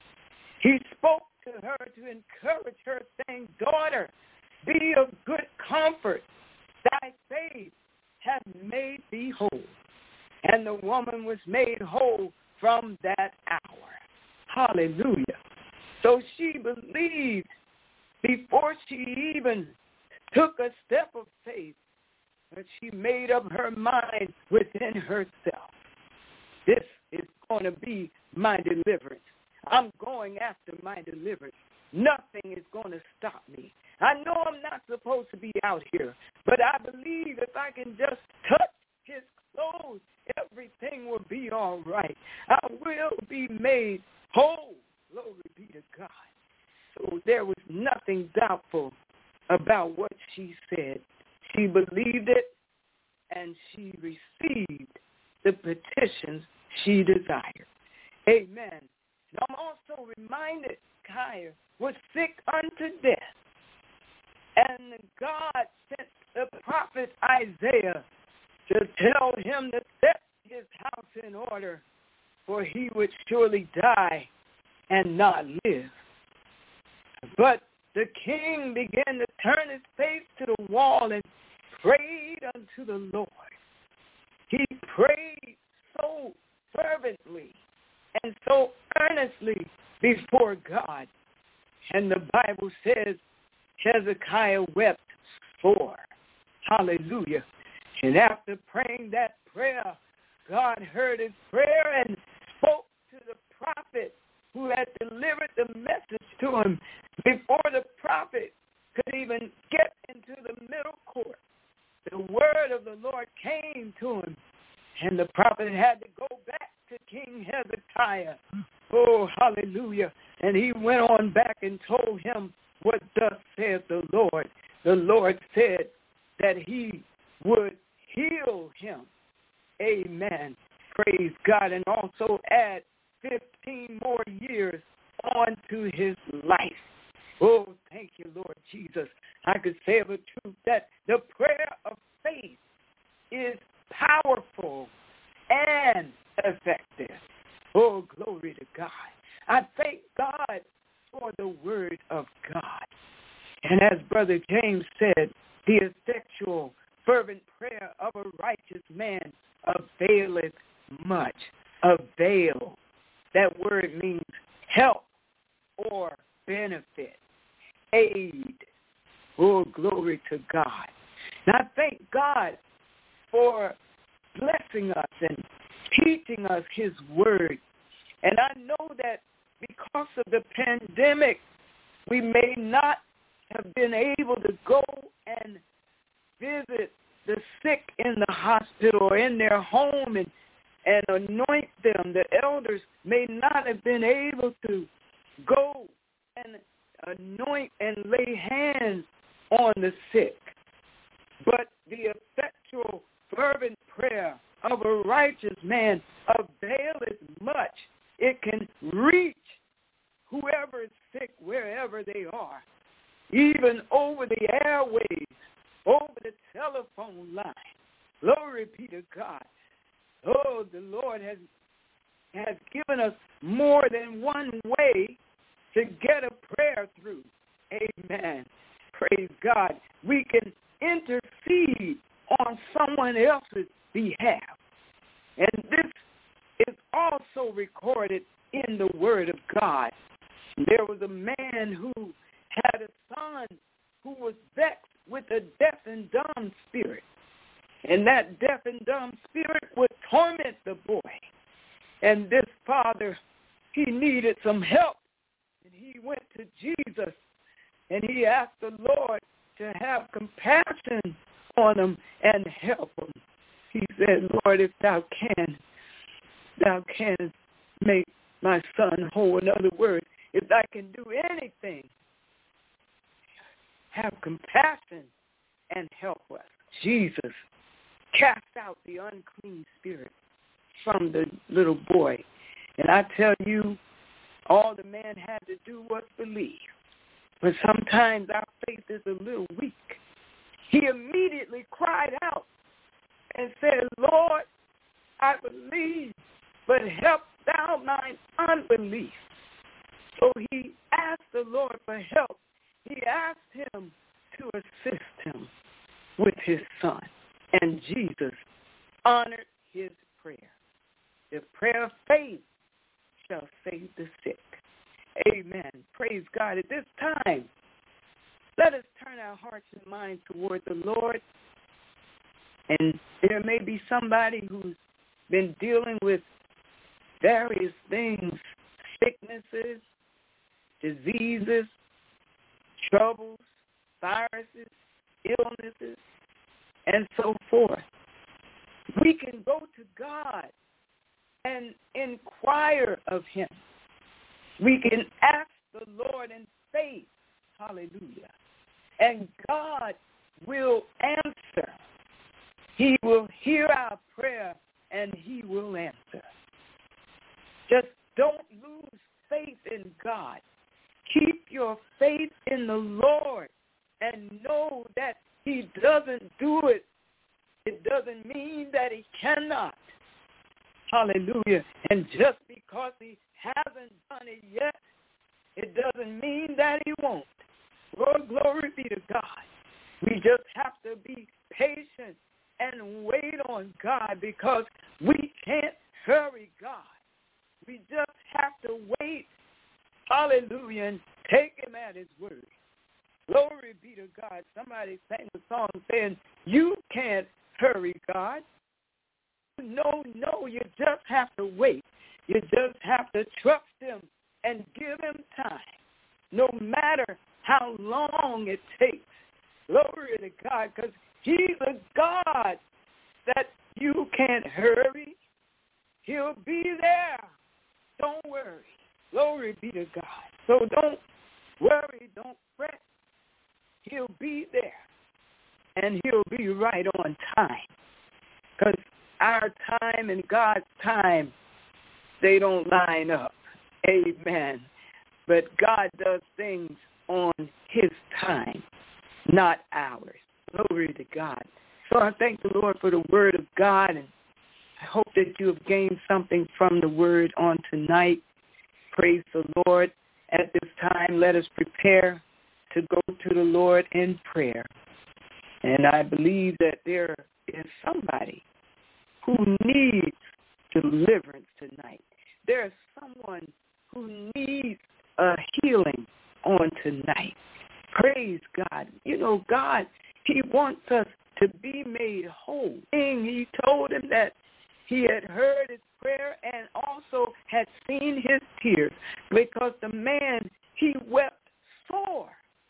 he spoke to her to encourage her, saying, daughter, be of good comfort. Thy faith hath made thee whole. And the woman was made whole from that hour. Hallelujah. So she believed before she even took a step of faith, but she made up her mind within herself. This is going to be my deliverance. I'm going after my deliverance. Nothing is going to stop me. I know I'm not supposed to be out here, but I believe if I can just touch his clothes, everything will be all right. I will be made whole. Glory be to God. So there was nothing doubtful about what she said. She believed it, and she received the petitions she desired. Amen. And I'm also reminded Kaya was sick unto death, and God sent the prophet Isaiah to tell him to set his house in order, for he would surely die and not live. But the king began to turn his face to the wall and prayed unto the Lord. He prayed so fervently and so earnestly before God. And the Bible says Hezekiah wept sore. Hallelujah. And after praying that prayer, God heard his prayer and spoke to the prophet who had delivered the message to him before the prophet could even get into the middle court. The word of the Lord came to him, and the prophet had to go back to King Hezekiah. Oh, hallelujah. And he went on back and told him what thus saith the Lord. The Lord said that he would heal him. Amen. Praise God. And also add fifteen more years on to his life. Oh, thank you, Lord Jesus. I could say of the truth that the prayer of faith is powerful and effective. Oh, glory to God. I thank God for the word of God. And as Brother James said, the effectual, fervent prayer of a righteous man availeth much. Avail. That word means help or benefit, aid. Oh, glory to God. And I thank God for blessing us and teaching us his word. And I know that because of the pandemic, we may not have been able to go and visit the sick in the hospital or in their home and, and anoint them. The elders may not have been able to go and anoint and lay hands on the sick. But the effectual, fervent prayer of a righteous man availeth much. It can reach whoever is sick wherever they are, even over the airwaves, over the telephone line. Glory be to God. Oh, the Lord has has given us more than one way to get a prayer through. Amen. Praise God. We can intercede on someone else's behalf. And this is also recorded in the Word of God. There was a man who had a son who was vexed with a deaf and dumb spirit. And that deaf and dumb spirit would torment the boy. And this father, he needed some help. And he went to Jesus and he asked the Lord to have compassion on him and help him. He said, Lord, if thou can, thou canst make my son whole. In other words, if I can do anything, have compassion and help us. Jesus cast out the unclean spirit from the little boy. And I tell you, all the man had to do was believe. But sometimes our faith is a little weak. He immediately cried out and said, Lord, I believe, but help thou mine unbelief. So he asked the Lord for help. He asked him to assist him with his son. And Jesus honored his prayer. The prayer of faith shall save the sick. Amen. Praise God. At this time, let us turn our hearts and minds toward the Lord. And there may be somebody who's been dealing with various things, sicknesses, diseases, troubles, viruses, illnesses, and so forth. We can go to God and inquire of him. We can ask the Lord in faith. Hallelujah. And God will answer. He will hear our prayer and he will answer. Just don't lose faith in God. Keep your faith in the Lord and know that he doesn't do it. It doesn't mean that he cannot. Hallelujah. And just because he hasn't done it yet, it doesn't mean that he won't. Lord, glory be to God. We just have to be patient and wait on God because we can't hurry God. We just have to wait, hallelujah, and take him at his word. Glory be to God. Somebody sang a song saying, you can't hurry God. No, no, you just have to wait. You just have to trust him and give him time, no matter how long it takes. Glory to God, because he's a God that you can't hurry. He'll be there. Don't worry. Glory be to God. So don't worry, don't fret. He'll be there, and he'll be right on time. Because our time and God's time, they don't line up. Amen. But God does things on his time, not ours. Glory to God. So I thank the Lord for the word of God, and I hope that you have gained something from the word on tonight. Praise the Lord. At this time, let us prepare to go to the Lord in prayer. And I believe that there is somebody who needs deliverance tonight. There's someone who needs a healing on tonight. Praise God. You know, God, he wants us to be made whole. He told him that he had heard his prayer and also had seen his tears because the man, he wept sore.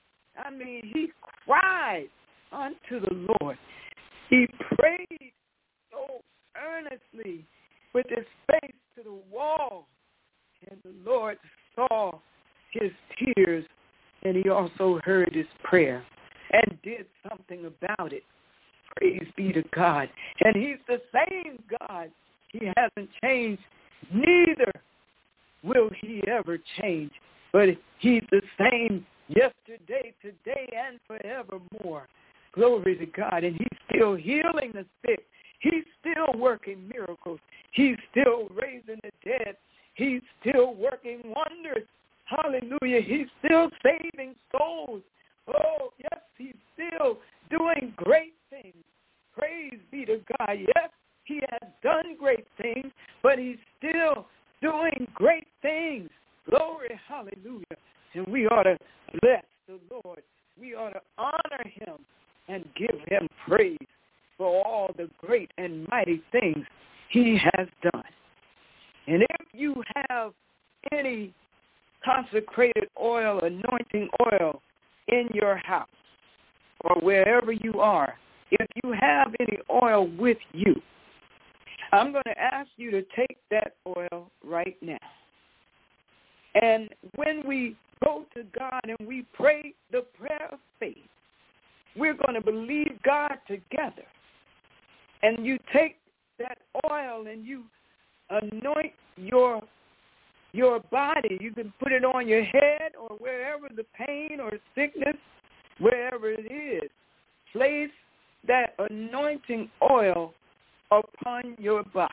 I mean, he cried unto the Lord. He prayed so earnestly with his face to the wall. And the Lord saw his tears, and he also heard his prayer and did something about it. Praise be to God. And he's the same God. He hasn't changed. Neither will he ever change. But he's the same yesterday, today, and forevermore. Glory to God. And he's still healing the sick. He's still working miracles. He's still raising the dead. He's still working wonders. Hallelujah. He's still saving souls. Oh, yes, he's still doing great things. Praise be to God. Yes, he has done great things, but he's still doing great things. Glory, hallelujah. And we ought to bless the Lord. We ought to honor him and give him praise for all the great and mighty things he has done. And if you have any consecrated oil, anointing oil in your house or wherever you are, if you have any oil with you, I'm going to ask you to take that oil right now. And when we go to God and we pray the prayer of faith, we're going to believe God together. And you take that oil and you anoint your your body. You can put it on your head or wherever the pain or sickness, wherever it is. Place that anointing oil upon your body.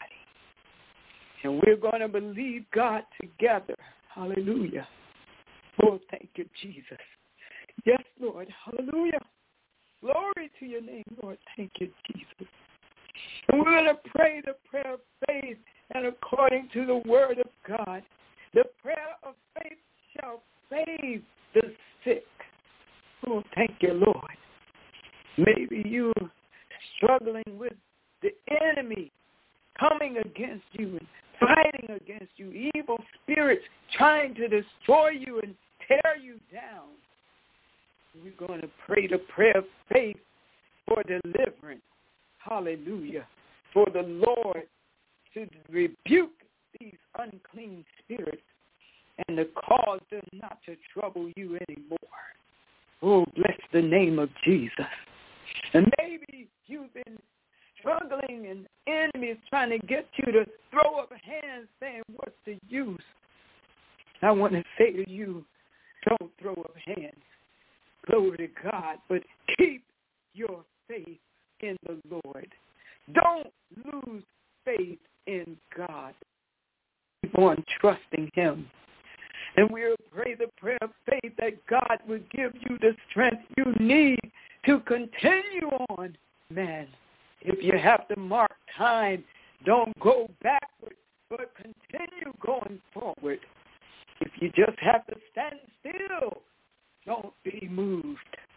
And we're going to believe God together. Hallelujah. Oh, thank you, Jesus. Yes, Lord. Hallelujah. Glory to your name, Lord. Thank you, Jesus. And we're going to pray the prayer of faith, and according to the word of God, the prayer of faith shall save the sick. Oh, thank you, Lord. Maybe you're struggling with the enemy coming against you and fighting against you, evil spirits trying to destroy you and tear you down. we're going to pray the prayer of faith for deliverance. Hallelujah. For the Lord to rebuke these unclean spirits and to cause them not to trouble you anymore. Oh, bless the name of Jesus. And maybe you've been struggling and the enemy is trying to get you to throw up hands saying, what's the use? I want to say to you, don't throw up hands. Glory to God, but keep your faith in the Lord. Don't lose faith in God. Keep on trusting him. And we'll pray the prayer of faith that God would give you the strength you need to continue on. Man, if you have to mark time, don't go backward, but continue going forward. If you just have to stand still, don't be moved.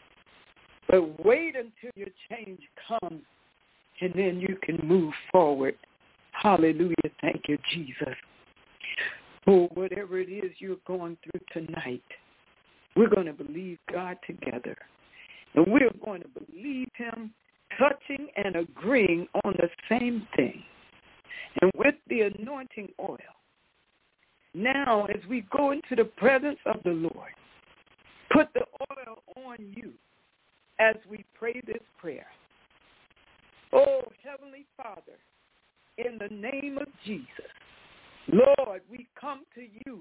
But wait until your change comes, and then you can move forward. Hallelujah. Thank you, Jesus. Oh, whatever it is you're going through tonight, we're going to believe God together. And we're going to believe him touching and agreeing on the same thing. And with the anointing oil, now as we go into the presence of the Lord, put the oil on you as we pray this prayer. Oh, Heavenly Father, in the name of Jesus, Lord, we come to you,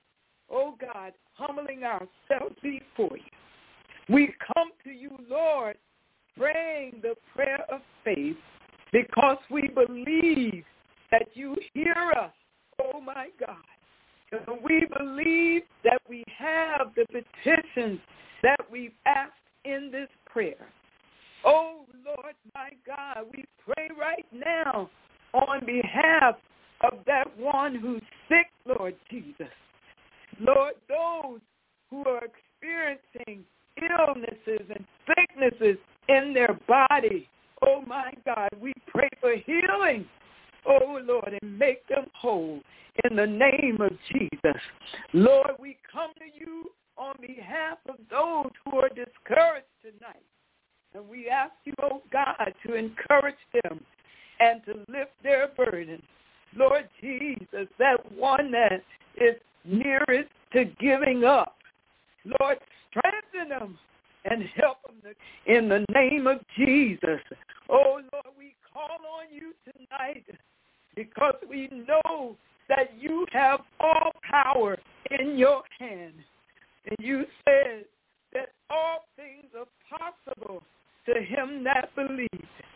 oh God, humbling ourselves before you. We come to you, Lord, praying the prayer of faith because we believe that you hear us, oh my God. And we believe that we have the petitions that we've asked in this prayer. Oh, Lord, my God, we pray right now on behalf of that one who's sick, Lord Jesus. Lord, those who are experiencing illnesses and sicknesses in their body, oh, my God, we pray for healing, oh, Lord, and make them whole in the name of Jesus. Lord, we come to you on behalf of those who are discouraged tonight. And we ask you, oh God, to encourage them and to lift their burden. Lord Jesus, that one that is nearest to giving up, Lord, strengthen them and help them in the name of Jesus. Oh, Lord, we call on you tonight because we know that you have all power in your hand. And you said that all things are possible to him that believes.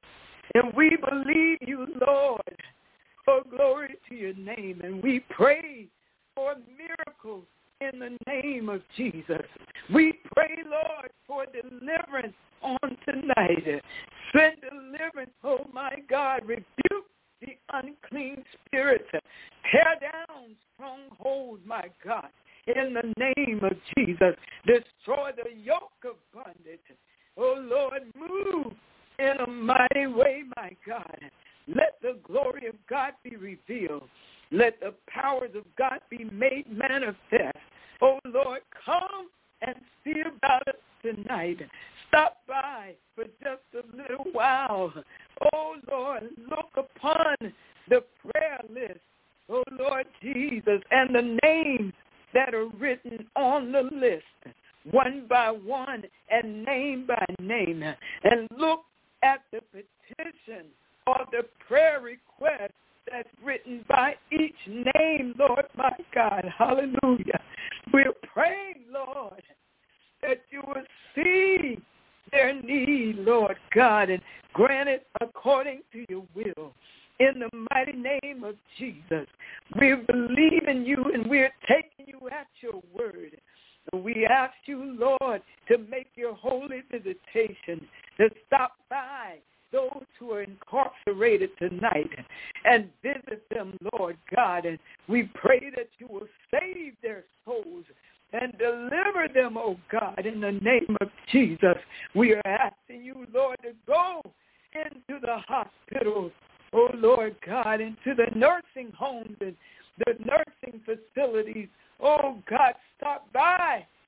And we believe you, Lord. Oh, glory to your name. And we pray for miracles in the name of Jesus. We pray, Lord, for deliverance on tonight. Send deliverance, oh my God. Rebuke the unclean spirits. Tear down strongholds, my God. In the name of Jesus, destroy the yoke of bondage. Oh, Lord, move in a mighty way, my God. Let the glory of God be revealed. Let the powers of God be made manifest. Oh, Lord, come and see about us tonight. Stop by for just a little while. Oh, Lord, look upon the prayer list. Oh, Lord Jesus, and the names that are written on the list, one by one and name by name. And look at the petition or the prayer request that's written by each name, Lord, my God. Hallelujah. We're praying, Lord, that you will see their need, Lord God, and grant it according to your will. In the mighty name of Jesus, we believe in you and we're taking you at your word. And we ask you, Lord, to make your holy visitation, to stop by those who are incarcerated tonight and visit them, Lord God. And we pray that you will save their souls and deliver them, oh God, in the name of Jesus. We are asking you, Lord, to go into the hospitals, oh Lord God, into the nursing homes and the nursing facilities. Oh God, stop by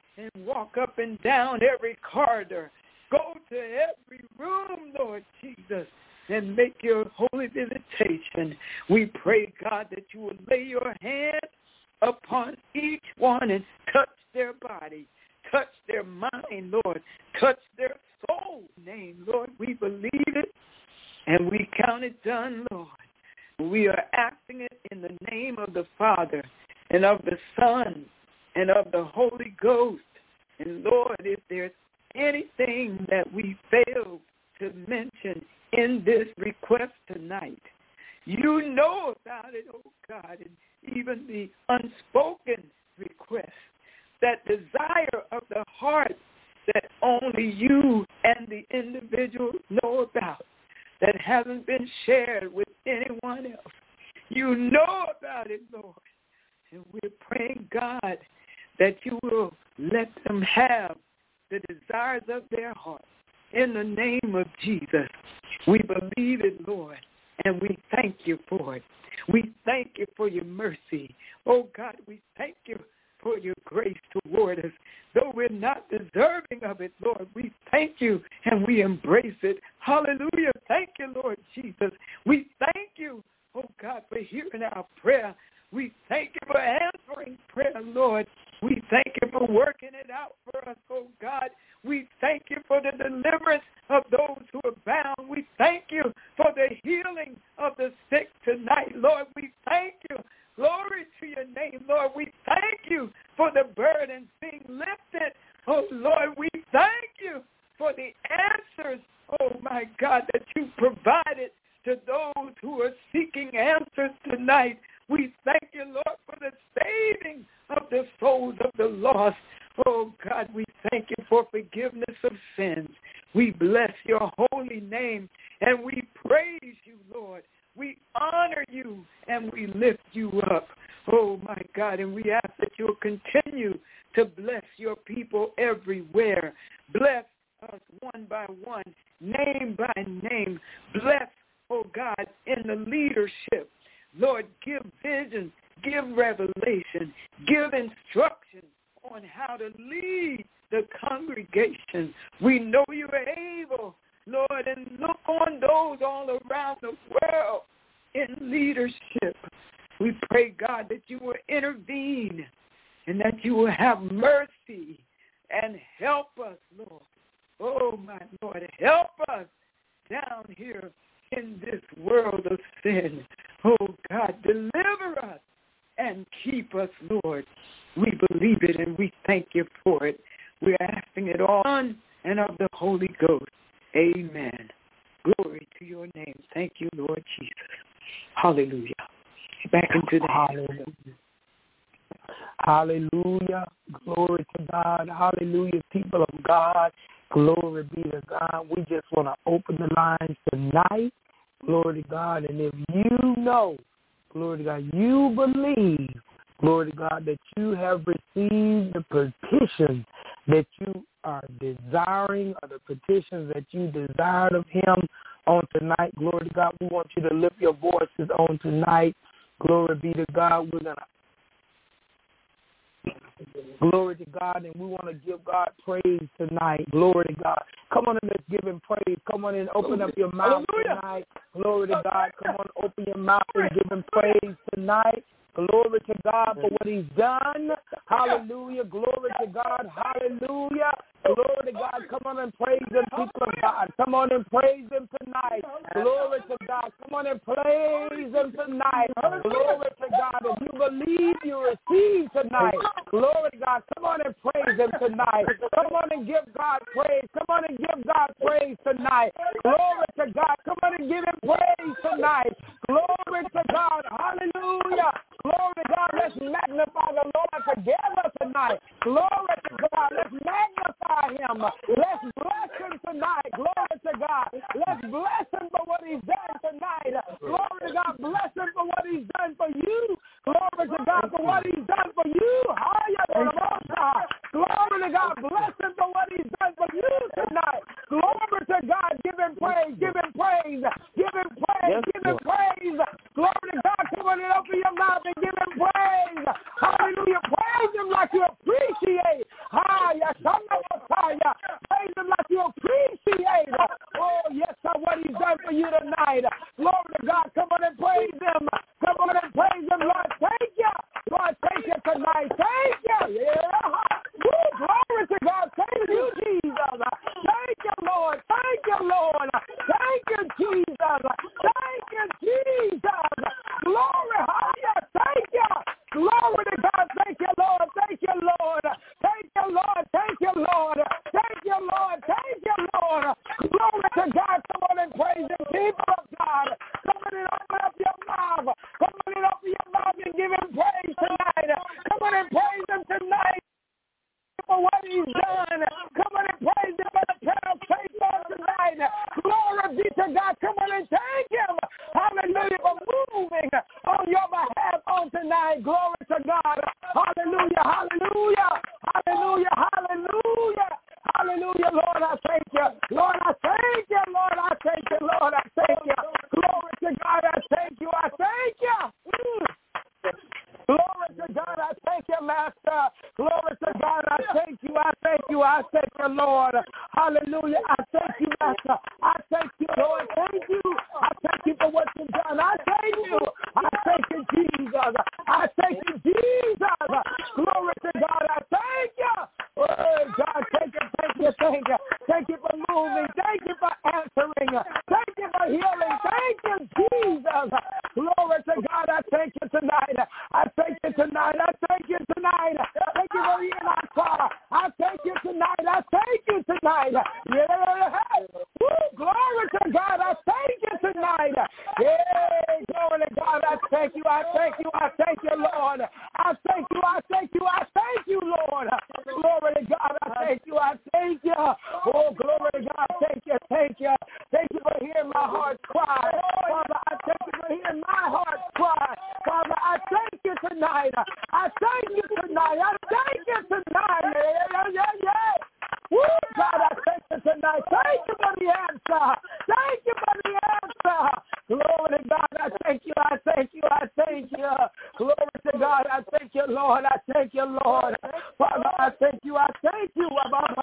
and walk up and down every corridor. Go to every room, Lord Jesus, and make your holy visitation. We pray, God, that you will lay your hand upon each one and touch their body, touch their mind, Lord, touch their soul. Name, Lord, we believe it, and we count it done, Lord. We are asking it in the name of the Father and of the Son and of the Holy Ghost. And, Lord, if there's anything that we fail to mention in this request tonight, you know about it, oh God, and even the unspoken request, that desire of the heart that only you and the individual know about, that hasn't been shared with anyone else. You know about it, Lord. And we're praying, God, that you will let them have the desires of their heart. In the name of Jesus, we believe it, Lord, and we thank you for it. We thank you for your mercy. Oh, God, we thank you for your grace toward us. Though we're not deserving of it, Lord, we thank you and we embrace it. Hallelujah. Thank you, Lord Jesus. We thank you, oh, God, for hearing our prayer. We thank you for answering prayer, Lord. We thank you for working it out for us, oh God. We thank you for the deliverance of those who are bound. We thank you for the healing of the sick tonight, Lord. We thank you. Glory to your name, Lord. We thank you for the burdens being lifted. Oh, Lord, we thank you for the answers, oh, my God, that you provided to those who are seeking answers tonight. We thank you, Lord, for the saving of the souls of the lost. Oh, God, we thank you for forgiveness of sins. We bless your holy name, and we praise you, Lord. We honor you, and we lift you up. Oh, my God, and we ask that you'll continue to bless your people everywhere. Bless us one by one, name by name. Bless, oh, God, in the leadership. Lord, give vision, give revelation, give instruction on how to lead the congregation. We know you are able, Lord, and look on those all around the world in leadership. We pray, God, that you will intervene and that you will have mercy and help us, Lord. Oh, my Lord, help us down here in this world of sin. Oh, God, deliver us and keep us, Lord. We believe it and we thank you for it. We're asking it all on and of the Holy Ghost. Amen. Glory to your name. Thank you, Lord Jesus. Hallelujah. Back into the Hallelujah. Hallelujah. Glory to God. Hallelujah. People of God, glory be to God. We just want to open the lines tonight. Glory to God. And if you know, glory to God, you believe, glory to God, that you have received the petitions that you are desiring, or the petitions that you desired of him on tonight, glory to God, we want you to lift your voices on tonight. Glory be to God. We're going to glory to God, and we want to give God praise tonight. Glory to God. Come on and let's give him praise. Come on and open up your mouth tonight. Glory to God. Come on, open your mouth and give him praise tonight. Glory to God for what he's done. Hallelujah. Glory to God. Hallelujah. Glory to God. Come on and praise him, people of God. Come on and praise him tonight. Glory to God. Come on and praise him tonight. Glory to God. If you believe, you receive tonight. Glory to God. Come on and praise him tonight. Come on and give God praise. Come on and give God praise tonight. Glory to God. Come on and give him praise tonight. Glory to God. Hallelujah. Glory to God. Let's magnify the Lord together tonight. Glory to God. Let's magnify him. Let's bless him tonight. Glory to God. Let's bless him for what he's done tonight. Glory to God. Bless him for what he's done for you. Glory to God for what he's done for you. Glory to God. Bless him for what he's done for you tonight. Glory to God. Give him praise. Give him praise. Give him praise. Give him praise. Glory to God. Come on and open your mouth and give him praise. Hallelujah. Praise him like you appreciate. Hallelujah. for you tonight. Glory to God. Come on and praise him. Come on and praise him. Lord, thank you. Lord, thank you tonight. Thank you. Yeah. Woo, glory to God. Thank you, Jesus. Thank you, Lord. Thank you, Lord. Thank you, Jesus. Thank you, Jesus. Glory. Hallelujah. Thank you. Glory to God. Thank you, Lord. Thank you, Lord. Thank you, Lord. Thank you, Lord. Thank you, Lord. Thank you, Lord. Glory to God. Come on and praise him, people of God. Come on and open up your mouth. Come on and open your mouth and give him praise tonight. Come on and praise him tonight for what he's done. Come on and praise him for the prayer of faith on tonight. Glory be to God. Come on and thank him. Hallelujah for moving on your behalf on tonight. Glory to God. Hallelujah. Hallelujah. Hallelujah. Hallelujah. Hallelujah. Lord, I thank you. Lord, I thank you. Lord, I thank you. Lord, I thank you. Glory to God. I thank you. I thank you. Mm. Glory to God, I thank you, Master. Glory to God, I thank you, I thank you, I thank you, Lord. Hallelujah, I thank you, Master. I thank you, Lord. Thank you. I thank you for what you've done. I thank you. I thank you, Jesus. I thank you, Jesus. Glory to God, I thank you. Oh, God, thank you, thank you, thank you. Thank you for moving. Thank you for answering. Thank you for healing. Thank you, Jesus. Glory to God, I thank you tonight. I thank you tonight. I thank you tonight. Thank you for being my car. I thank you tonight. I thank you tonight. Yeah. Woo, glory to God. I thank you tonight. Hey, glory to God. I thank you. I thank you. I thank you, Lord. I thank you. I thank you. I thank you, Lord. Glory to God. I thank you. I thank you. Oh, glory to God. Thank you. Thank you. Thank you for hearing my heart cry. Father, I thank you for hearing my heart cry. Father, I thank you tonight. I thank you tonight. I thank you tonight. Yeah, yeah, yeah. Woo, God, I thank you tonight. Thank you for the answer. Thank you for the answer. Glory to God. I thank you. I thank you. I thank you. Glory to God. I thank you, Lord. I thank you, Lord. Father, I thank you. I thank you.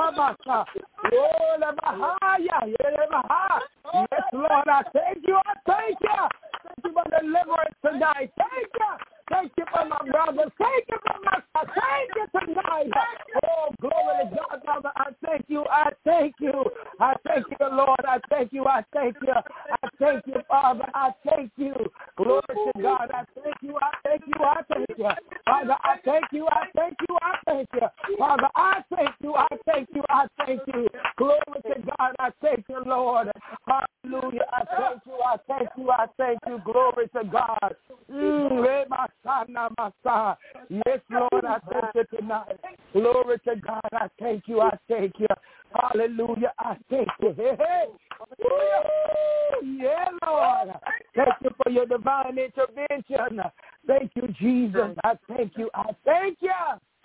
Yes, Lord, I thank you. I thank you. Thank you for deliverance tonight. Thank you. Thank you for my brothers. Thank you for my thank you tonight. Oh, glory to God, Father. I thank you. I thank you. I thank you, Lord. I thank you. I thank you. I thank you, Father. I thank you. Glory to God. I thank you. I thank you. I thank you. Father, I thank you. I thank you. I thank you. Father, I thank you. I thank you. I thank you. Glory to God. I thank you, Lord. Hallelujah. I thank you. I thank you. I thank you. Glory to God. Mm, yes, Lord, I thank you tonight. Glory to God. I thank you. I thank you. Hallelujah. I thank you. Hey, hey. Woo! Yeah, Lord. Thank you for your divine intervention. Thank you, Jesus. I thank you. I thank you.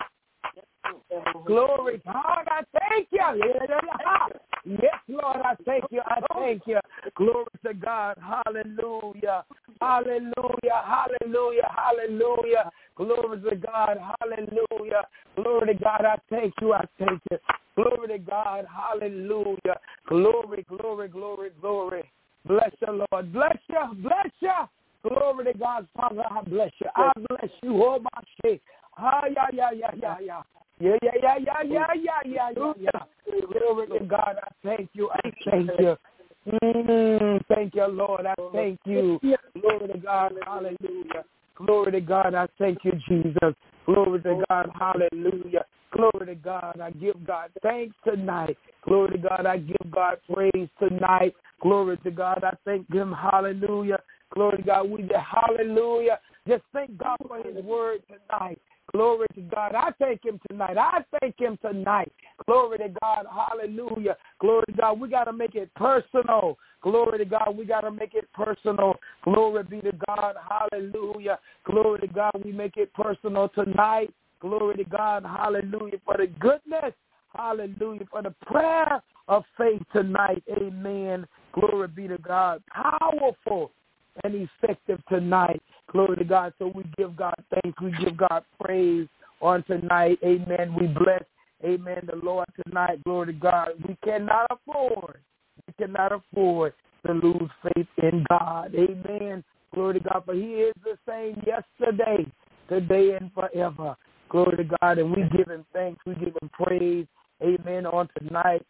Glory, God, I thank you. Yes, Lord, I thank you. I thank you. Glory to God. Hallelujah. Hallelujah. Hallelujah. Hallelujah. Glory to God. Hallelujah. Glory to God. I thank you. I thank you. Glory to God. Hallelujah. Glory, glory, glory, glory. Bless you, Lord. Bless you. Bless you. Glory to God. Father, I bless you. I bless you. Oh, my shit. Ah, yeah, yeah, yeah, yeah, yeah. Yeah, yeah, yeah, yeah, yeah, yeah, yeah, yeah, yeah. Glory to God. I thank you. I thank you. Mm, thank you, Lord. I thank you. Glory to God. Hallelujah. Glory to God. I thank you, Jesus. Glory to God. Hallelujah. Glory to God. I give God thanks tonight. Glory to God. I give God praise tonight. Glory to God. I thank him. Hallelujah. Glory to God. We hallelujah. Just thank God for his word tonight. Glory to God. I thank him tonight. I thank him tonight. Glory to God. Hallelujah. Glory to God. We got to make it personal. Glory to God. We got to make it personal. Glory be to God. Hallelujah. Glory to God. We make it personal tonight. Glory to God. Hallelujah. For the goodness. Hallelujah. For the prayer of faith tonight. Amen. Glory be to God. Powerful and effective tonight. Glory to God. So we give God thanks. We give God praise on tonight. Amen. We bless, amen, the Lord tonight. Glory to God. We cannot afford, we cannot afford, to lose faith in God. Amen. Glory to God. For he is the same yesterday, today, and forever. Glory to God. And we give him thanks. We give him praise. Amen. On tonight.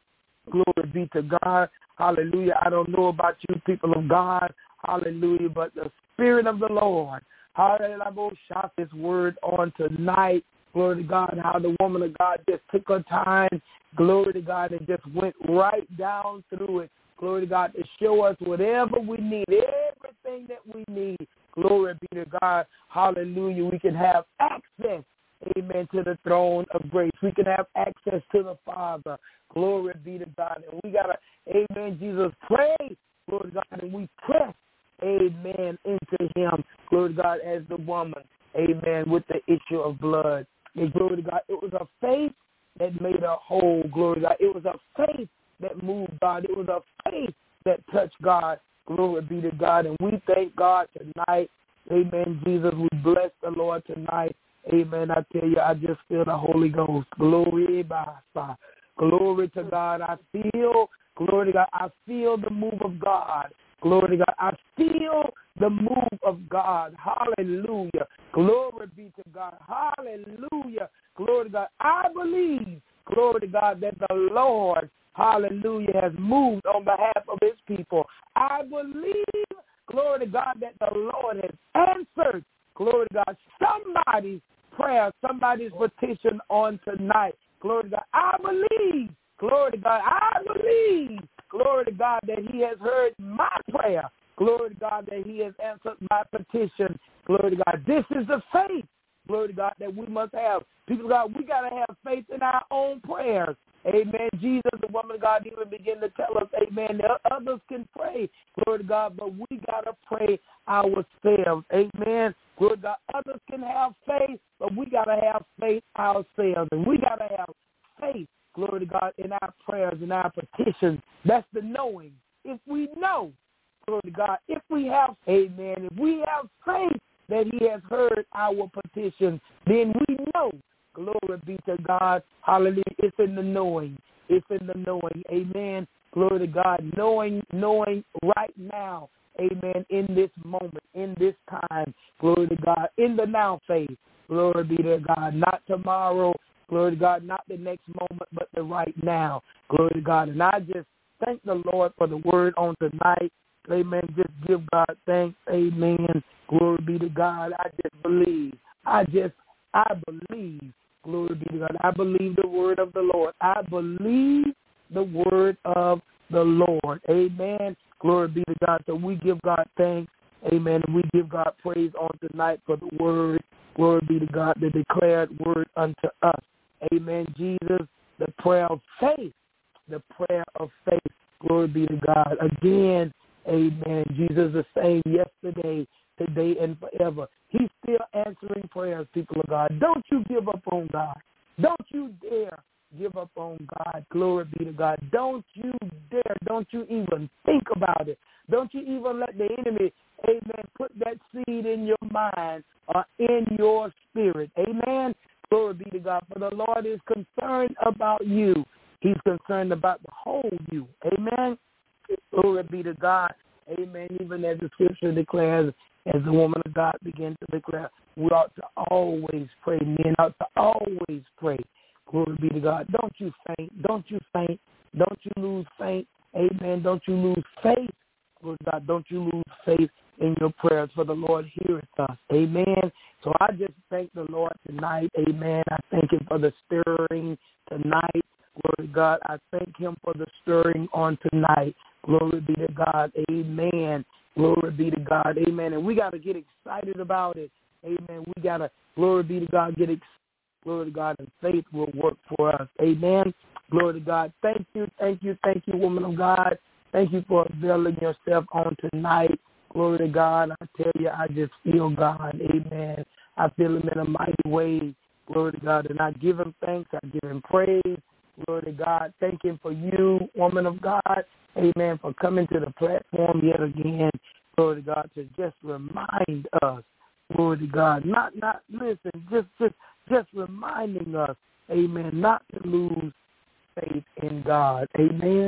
Glory be to God. Hallelujah. I don't know about you, people of God. Hallelujah. But the Spirit of the Lord, hallelujah, shot this word on tonight. Glory to God. How the woman of God just took her time. Glory to God. And just went right down through it. Glory to God, to show us whatever we need, everything that we need. Glory be to God. Hallelujah. We can have access, amen, to the throne of grace. We can have access to the Father. Glory be to God. And we got to, amen, Jesus, pray, glory to God, and we press, amen, into him. Glory to God, as the woman, amen, with the issue of blood. And glory to God, it was a faith that made her whole. Glory to God. It was a faith that moved God. It was a faith that touched God. Glory be to God. And we thank God tonight. Amen, Jesus. We bless the Lord tonight. Amen. I tell you, I just feel the Holy Ghost. Glory by Glory to God. I feel, glory to God, I feel the move of God. Glory to God. I feel the move of God. Hallelujah. Glory be to God. Hallelujah. Glory to God. I believe, glory to God, that the Lord, hallelujah, has moved on behalf of his people. I believe, glory to God, that the Lord has answered, glory to God, somebody's prayer, somebody's petition on tonight. Glory to God. I believe, glory to God, I believe, glory to God, that he has heard my prayer. Glory to God, that he has answered my petition. Glory to God. This is the faith, glory to God, that we must have. People of God, we got to have faith in our own prayers. Amen. Jesus, the woman of God, even began to tell us, amen, that others can pray, glory to God, but we got to pray ourselves. Amen. Glory to God. Others can have faith, but we got to have faith ourselves. And we got to have faith, glory to God, in our prayers and our petitions. That's the knowing. If we know, glory to God, if we have, amen, if we have faith that he has heard our petition, then we know. Glory be to God. Hallelujah. It's in the knowing. It's in the knowing. Amen. Glory to God. Knowing, knowing right now. Amen. In this moment, in this time. Glory to God. In the now phase. Glory be to God. Not tomorrow. Glory to God. Not the next moment, but the right now. Glory to God. And I just thank the Lord for the word on tonight. Amen. Just give God thanks. Amen. Glory be to God. I just believe. I just, I believe. Glory be to God. I believe the word of the Lord. I believe the word of the Lord. Amen. Glory be to God. So we give God thanks. Amen. And we give God praise on tonight for the word. Glory be to God, the declared word unto us. Amen. Jesus, the prayer of faith. The prayer of faith. Glory be to God. Again, amen. Jesus the same yesterday, today, and forever. He's still answering prayers, people of God. Don't you give up on God. Don't you dare give up on God. Glory be to God. Don't you dare. Don't you even think about it. Don't you even let the enemy, amen, put that seed in your mind or in your spirit. Amen. Glory be to God. For the Lord is concerned about you. He's concerned about the whole you. Amen. Glory be to God. Amen. Even as the scripture declares, as the woman of God began to declare, we ought to always pray. Men ought to always pray. Glory be to God. Don't you faint. Don't you faint. Don't you lose faith. Amen. Don't you lose faith. Lord God, don't you lose faith in your prayers, for the Lord heareth us. Amen. So I just thank the Lord tonight. Amen. I thank him for the stirring tonight. Glory to God. I thank him for the stirring on tonight. Glory be to God. Amen. Glory be to God. Amen. And we got to get excited about it. Amen. We got to, glory be to God, get excited. Glory to God, and faith will work for us. Amen. Glory to God. Thank you, thank you, thank you, woman of God. Thank you for availing yourself on tonight. Glory to God. I tell you, I just feel God. Amen. I feel him in a mighty way. Glory to God. And I give him thanks. I give him praise. Glory to God. Thank him for you, woman of God. Amen. For coming to the platform yet again. Glory to God. To just remind us. Glory to God. Not, not, listen, just, just, just reminding us. Amen. Not to lose faith in God. Amen.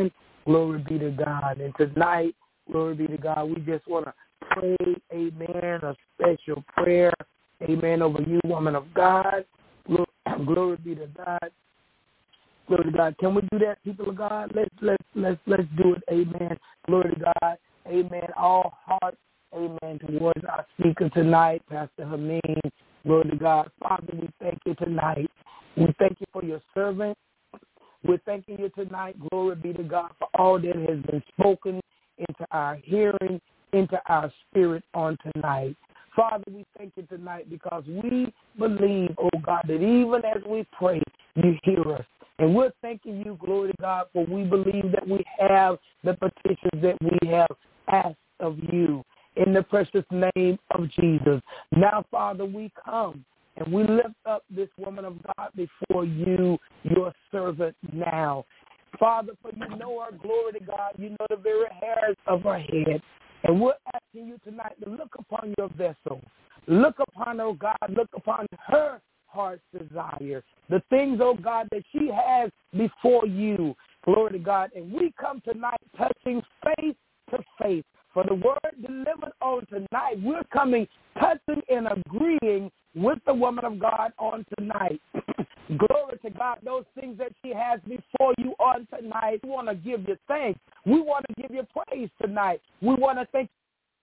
Glory be to God. And tonight, glory be to God, we just want to pray, amen, a special prayer, amen, over you, woman of God. Glory be to God. Glory to God. Can we do that, people of God? Let's let's let's let's do it. Amen. Glory to God. Amen. All hearts, amen, towards our speaker tonight, Pastor Hameen. Glory to God. Father, we thank you tonight. We thank you for your servant. We're thanking you tonight. Glory be to God for all that has been spoken into our hearing, into our spirit on tonight. Father, we thank you tonight because we believe, oh God, that even as we pray, you hear us. And we're thanking you, glory to God, for we believe that we have the petitions that we have asked of you in the precious name of Jesus. Now, Father, we come and we lift up this woman of God before you, your servant now. Father, for you know her, glory to God, you know the very hairs of her head. And we're asking you tonight to look upon your vessel. Look upon, oh God, look upon her heart's desire. The things, oh God, that she has before you. Glory to God. And we come tonight touching faith to faith. For the word delivered on tonight, we're coming touching and agreeing with the woman of God on tonight. Glory to God. Those things that she has before you on tonight, we want to give you thanks. We want to give you praise tonight. We want to thank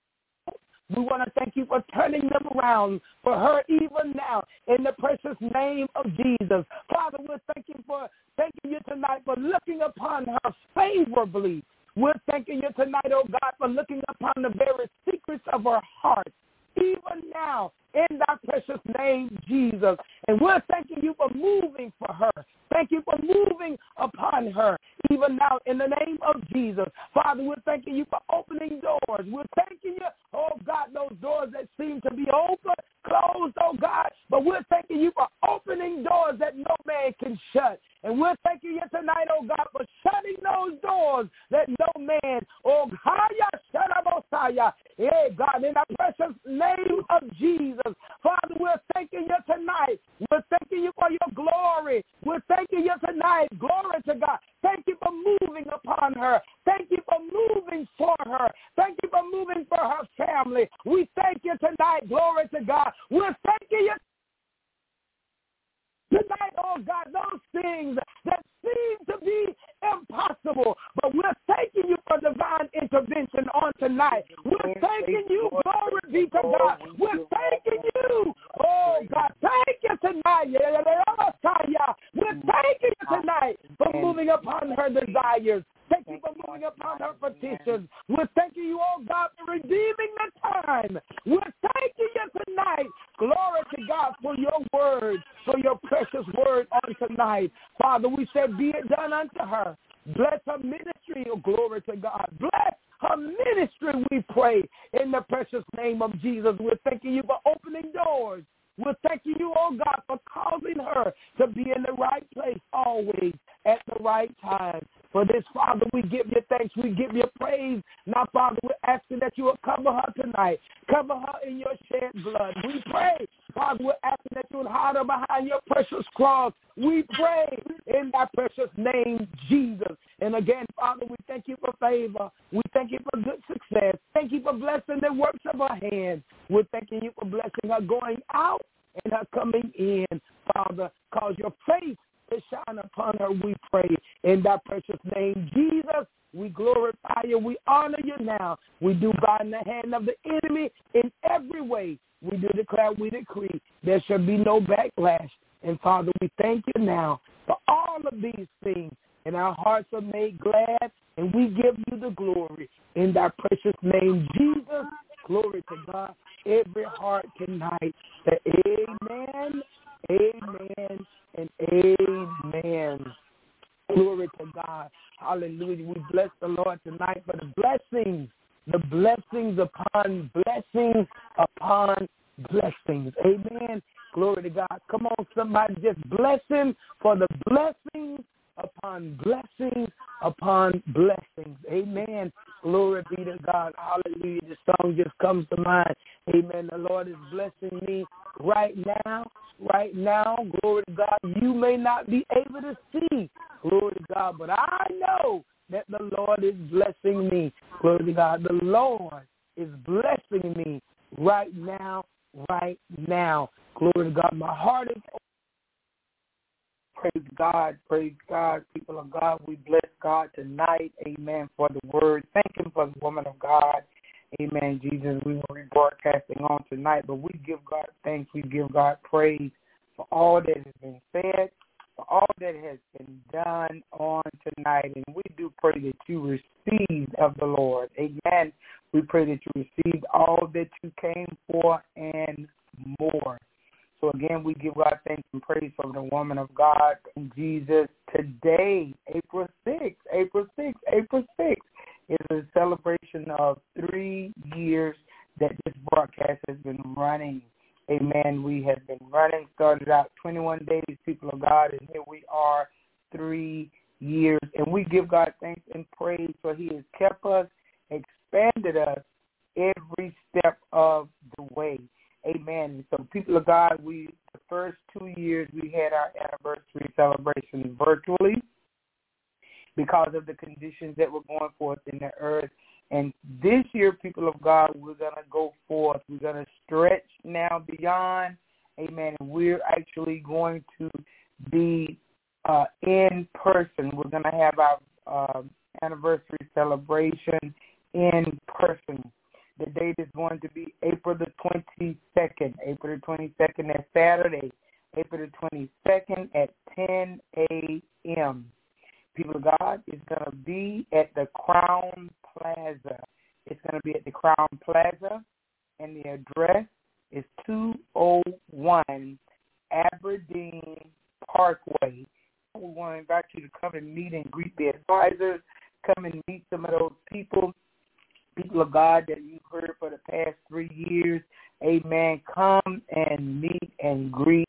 We want to thank you for turning them around for her even now in the precious name of Jesus. Father, we're thanking for thanking you tonight for looking upon her favorably. We're thanking you tonight, oh God, for looking upon the very secrets of her heart, even now, in thy precious name, Jesus. And we're thanking you for moving for her. Thank you for moving upon her, even now, in the name of Jesus. Father, we're thanking you for opening doors. We're thanking you, oh God, those doors that seem to be open, closed, oh God. But we're thanking you for opening doors that no man can shut. And we're thanking you tonight, oh God, for shutting those doors that no man, oh God, yeah, God, in the precious name of Jesus. Father, we're thanking you tonight. We're thanking you for your glory. We're thanking you tonight. Glory to God. Thank you for moving upon her. Thank you for moving for her. Thank you for moving for her family. We thank you tonight. Glory to God. We're thanking you tonight, oh God, those things that seem to be impossible, but we're thanking you for divine intervention on tonight. We're thanking you, glory be to God. We're thanking you, oh God, thank you tonight. We're thanking you tonight for moving upon her desires. Thank you for moving upon her petitions. We're thanking you, oh God, for redeeming the time. We're thanking you tonight. Glory to God for your word, for your precious word on tonight. Father, we said, be it done unto her. Bless her ministry, oh glory to God. Bless her ministry, we pray, in the precious name of Jesus. We're thanking you for opening doors. We're thanking you, oh God, for causing her to be in the right place always at the right time. For this, Father, we give you thanks. We give you praise. Now, Father, we're asking that you will cover her tonight. Cover her in your shed blood. We pray, Father, we're asking that you will hide her behind your precious cross. We pray in thy precious name, Jesus. And again, Father, we thank you for favor. We thank you for good success. Thank you for blessing the works of her hands. We're thanking you for blessing her going out and her coming in. Father, cause your face to shine upon her, we pray, in thy precious name, Jesus. We glorify you. We honor you now. We do bind the hand of the enemy in every way. We do declare, we decree, there shall be no backlash. And, Father, we thank you now for all of these things. And our hearts are made glad, and we give you the glory. In thy precious name, Jesus, glory to God. Every heart tonight say amen, amen, and amen. Glory to God. Hallelujah. We bless the Lord tonight for the blessings, the blessings upon blessings upon blessings. Amen. Glory to God. Come on, somebody, just bless him for the blessings upon blessings upon blessings. Amen. Glory be to God. Hallelujah. The song just comes to mind. Amen. The Lord is blessing me right now. Right now. Glory to God. You may not be able to see. Glory to God. But I know that the Lord is blessing me. Glory to God. The Lord is blessing me right now, right now. Glory to God. My heart is open. Praise God, praise God, people of God. We bless God tonight, amen, for the word. Thank him for the woman of God, amen, Jesus. We will be broadcasting on tonight, but we give God thanks. We give God praise for all that has been said, for all that has been done on tonight. And we do pray that you receive of the Lord, amen. We pray that you receive all that you came for and more. So, again, we give God thanks and praise for the woman of God in Jesus. Today, April sixth, April sixth, April sixth is a celebration of three years that this broadcast has been running. Amen. We have been running, started out twenty-one days, people of God, and here we are, three years. And we give God thanks and praise for he has kept us, expanded us every step of the way. Amen. So, people of God, we the first two years we had our anniversary celebration virtually because of the conditions that were going forth in the earth. And this year, people of God, we're going to go forth. We're going to stretch now beyond. Amen. And we're actually going to be uh, in person. We're going to have our uh, anniversary celebration in person. The date is going to be April the twenty-second. April the twenty-second, that's Saturday. April the twenty-second at ten a.m. People of God, it's going to be at the Crown Plaza. It's going to be at the Crown Plaza, and the address is two oh one Aberdeen Parkway. We want to invite you to come and meet and greet the advisors, come and meet some of those people. People of God that you've heard for the past three years, amen, come and meet and greet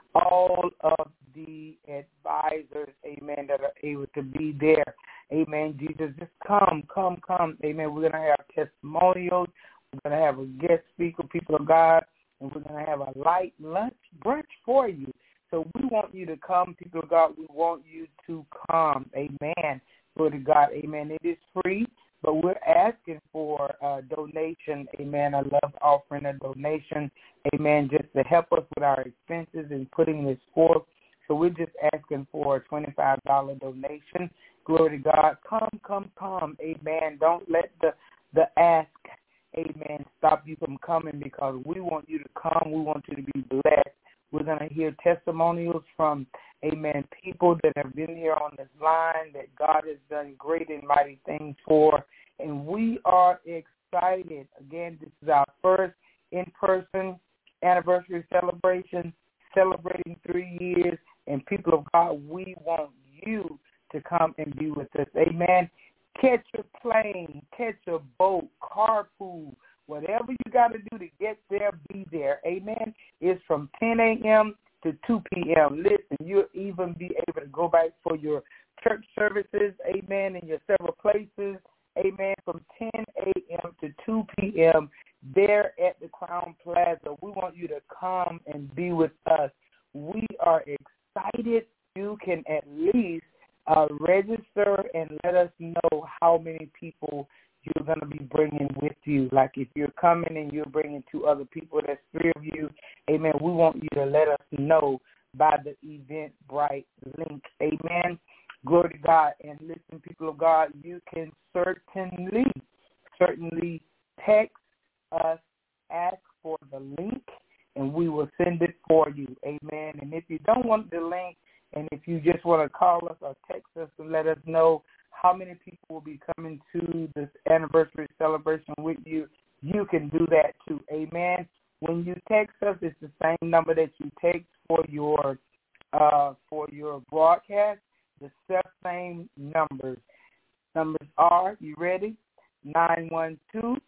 all of the advisors, amen, that are able to be there. Amen, Jesus, just come, come, come, amen. We're going to have testimonials. We're going to have a guest speaker, people of God, and we're going to have a light lunch brunch for you. So we want you to come, people of God. We want you to come, amen. Glory to God, amen. It is free. But we're asking for a donation, amen, a love offering, a donation, amen, just to help us with our expenses and putting this forth. So we're just asking for a twenty-five dollars donation. Glory to God. Come, come, come, amen. Don't let the, the ask, amen, stop you from coming because we want you to come. We want you to be blessed. We're going to hear testimonials from, amen, people that have been here on this line that God has done great and mighty things for. And we are excited. Again, this is our first in-person anniversary celebration, celebrating three years. And people of God, we want you to come and be with us. Amen. Catch a plane, catch a boat, carpool, whatever you got to do to get there, be there. Amen. It's from ten a.m. to two p.m. Listen, you'll even be able to go back for your church services, amen, in your several places, amen, from ten a.m. to two p.m. there at the Crown Plaza. We want you to come and be with us. We are excited. You can at least uh, register and let us know how many people you're going to be bringing with you. Like if you're coming and you're bringing two other people, that's three of you, amen, we want you to let us know by the Eventbrite link, amen. Glory to God. And listen, people of God, you can certainly, certainly text us, ask for the link, and we will send it for you, amen. And if you don't want the link, and if you just want to call us or text us and let us know how many people will be coming to this anniversary celebration with you, you can do that too, amen. When you text us, it's the same number that you text for your uh, for your broadcast, the same numbers. Numbers are, you ready? nine one two,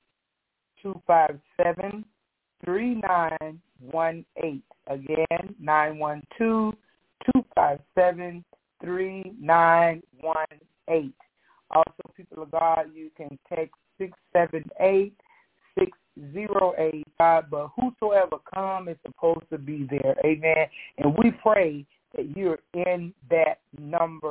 two five seven, three nine one eight. Again, nine one two, two five seven, three nine one eight. Also, people of God, you can text six seven eight, six zero eight five, but whosoever come is supposed to be there, amen. And we pray that you're in that number.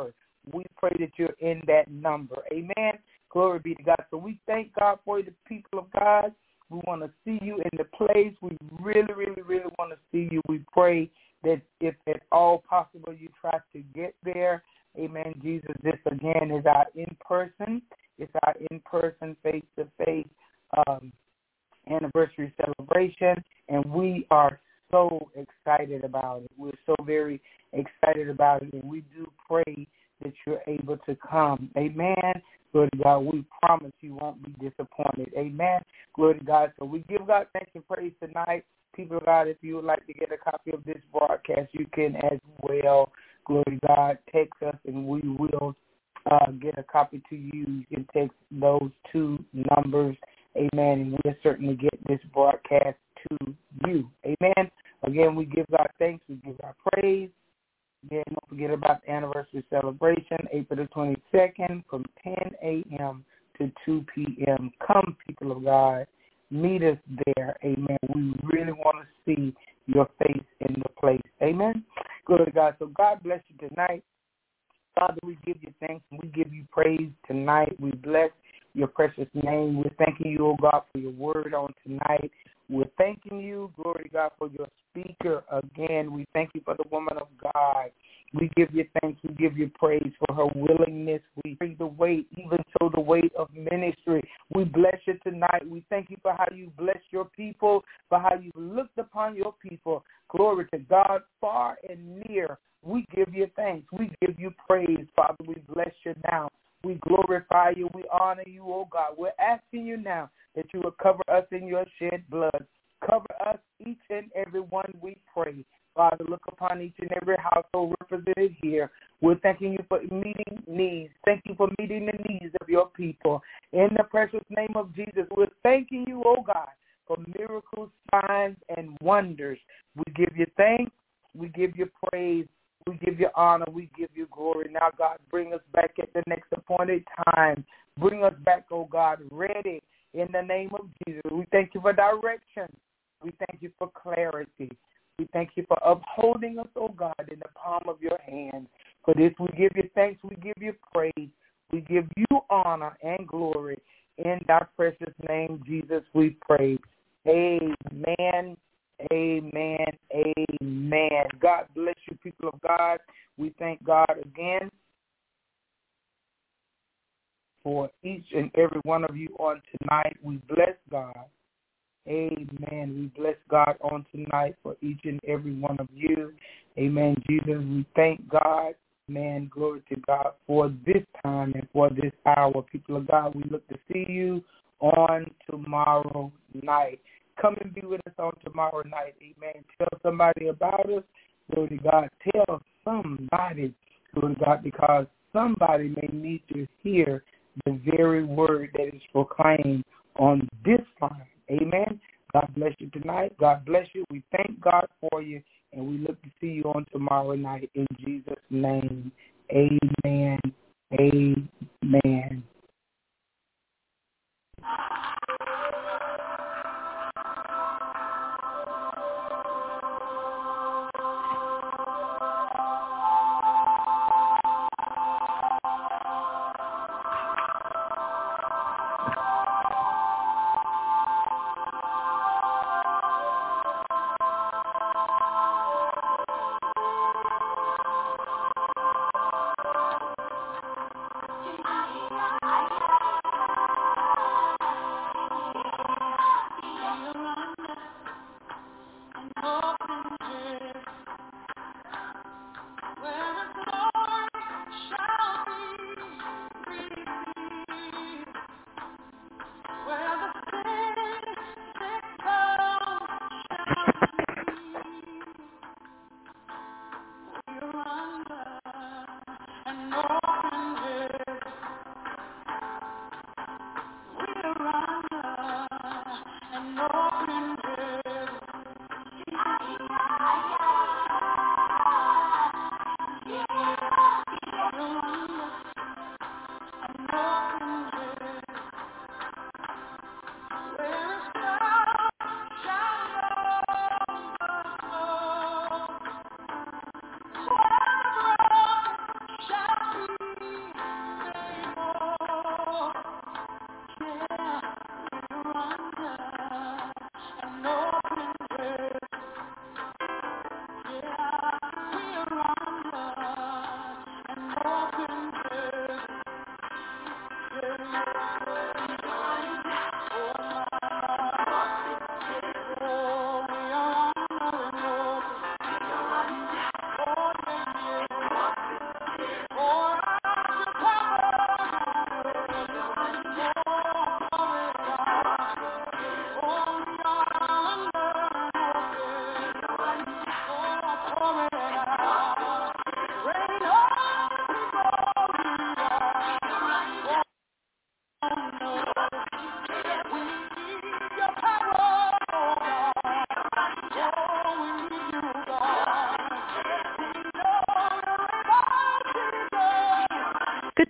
we pray that you're in that number. Amen. Glory be to God. So we thank God for the people of God. We want to see you in the place. We really, really, really want to see you. We pray that if at all possible you try to get there. Amen. Jesus, this again is our in-person. It's our in-person, face-to-face um, anniversary celebration, and we are so excited about it. We're so very excited about it, and we do pray that you're able to come. Amen. Glory to God. We promise you won't be disappointed. Amen. Glory to God. So we give God thanks and praise tonight. People of God, if you would like to get a copy of this broadcast, you can as well. Glory to God. Text us, and we will uh, get a copy to you. You can text those two numbers. Amen. And we'll certainly get this broadcast to you. Amen. Again, we give God thanks. We give God praise. Again, don't forget about the anniversary celebration, April the twenty-second from ten a.m. to two p.m. Come, people of God. Meet us there. Amen. We really want to see your face in the place. Amen. Glory to God. So God bless you tonight. Father, we give you thanks and we give you praise tonight. We bless your precious name. We're thanking you, oh God, for your word on tonight. We're thanking you, glory to God, for your speaker again. We thank you for the woman of God. We give you thanks. We give you praise for her willingness. We bring the weight, even so the weight of ministry. We bless you tonight. We thank you for how you bless your people, for how you looked upon your people. Glory to God, far and near. We give you thanks. We give you praise, Father. We bless you now. We glorify you. We honor you, oh God. We're asking you now that you will cover us in your shed blood. Cover us, each and every one, we pray. Father, look upon each and every household represented here. We're thanking you for meeting needs. Thank you for meeting the needs of your people. In the precious name of Jesus, we're thanking you, oh God, for miracles, signs, and wonders. We give you thanks. We give you praise. We give you honor. We give you glory. Now, God, bring us back at the next appointed time. Bring us back, oh God, ready in the name of Jesus. We thank you for direction. We thank you for clarity. We thank you for upholding us, oh God, in the palm of your hand. For this, we give you thanks. We give you praise. We give you honor and glory. In thy precious name, Jesus, we pray. Amen. Amen. Amen. God bless you, people of God. We thank God again for each and every one of you on tonight. We bless God. Amen. We bless God on tonight for each and every one of you. Amen. Jesus, we thank God. Man, glory to God for this time and for this hour. People of God, we look to see you on tomorrow night. Come and be with us on tomorrow night. Amen. Tell somebody about us. Glory to God. Tell somebody, glory to God, because somebody may need to hear the very word that is proclaimed on this line. Amen. God bless you tonight. God bless you. We thank God for you, and we look to see you on tomorrow night in Jesus' name. Amen. Amen.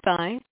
Bye-bye.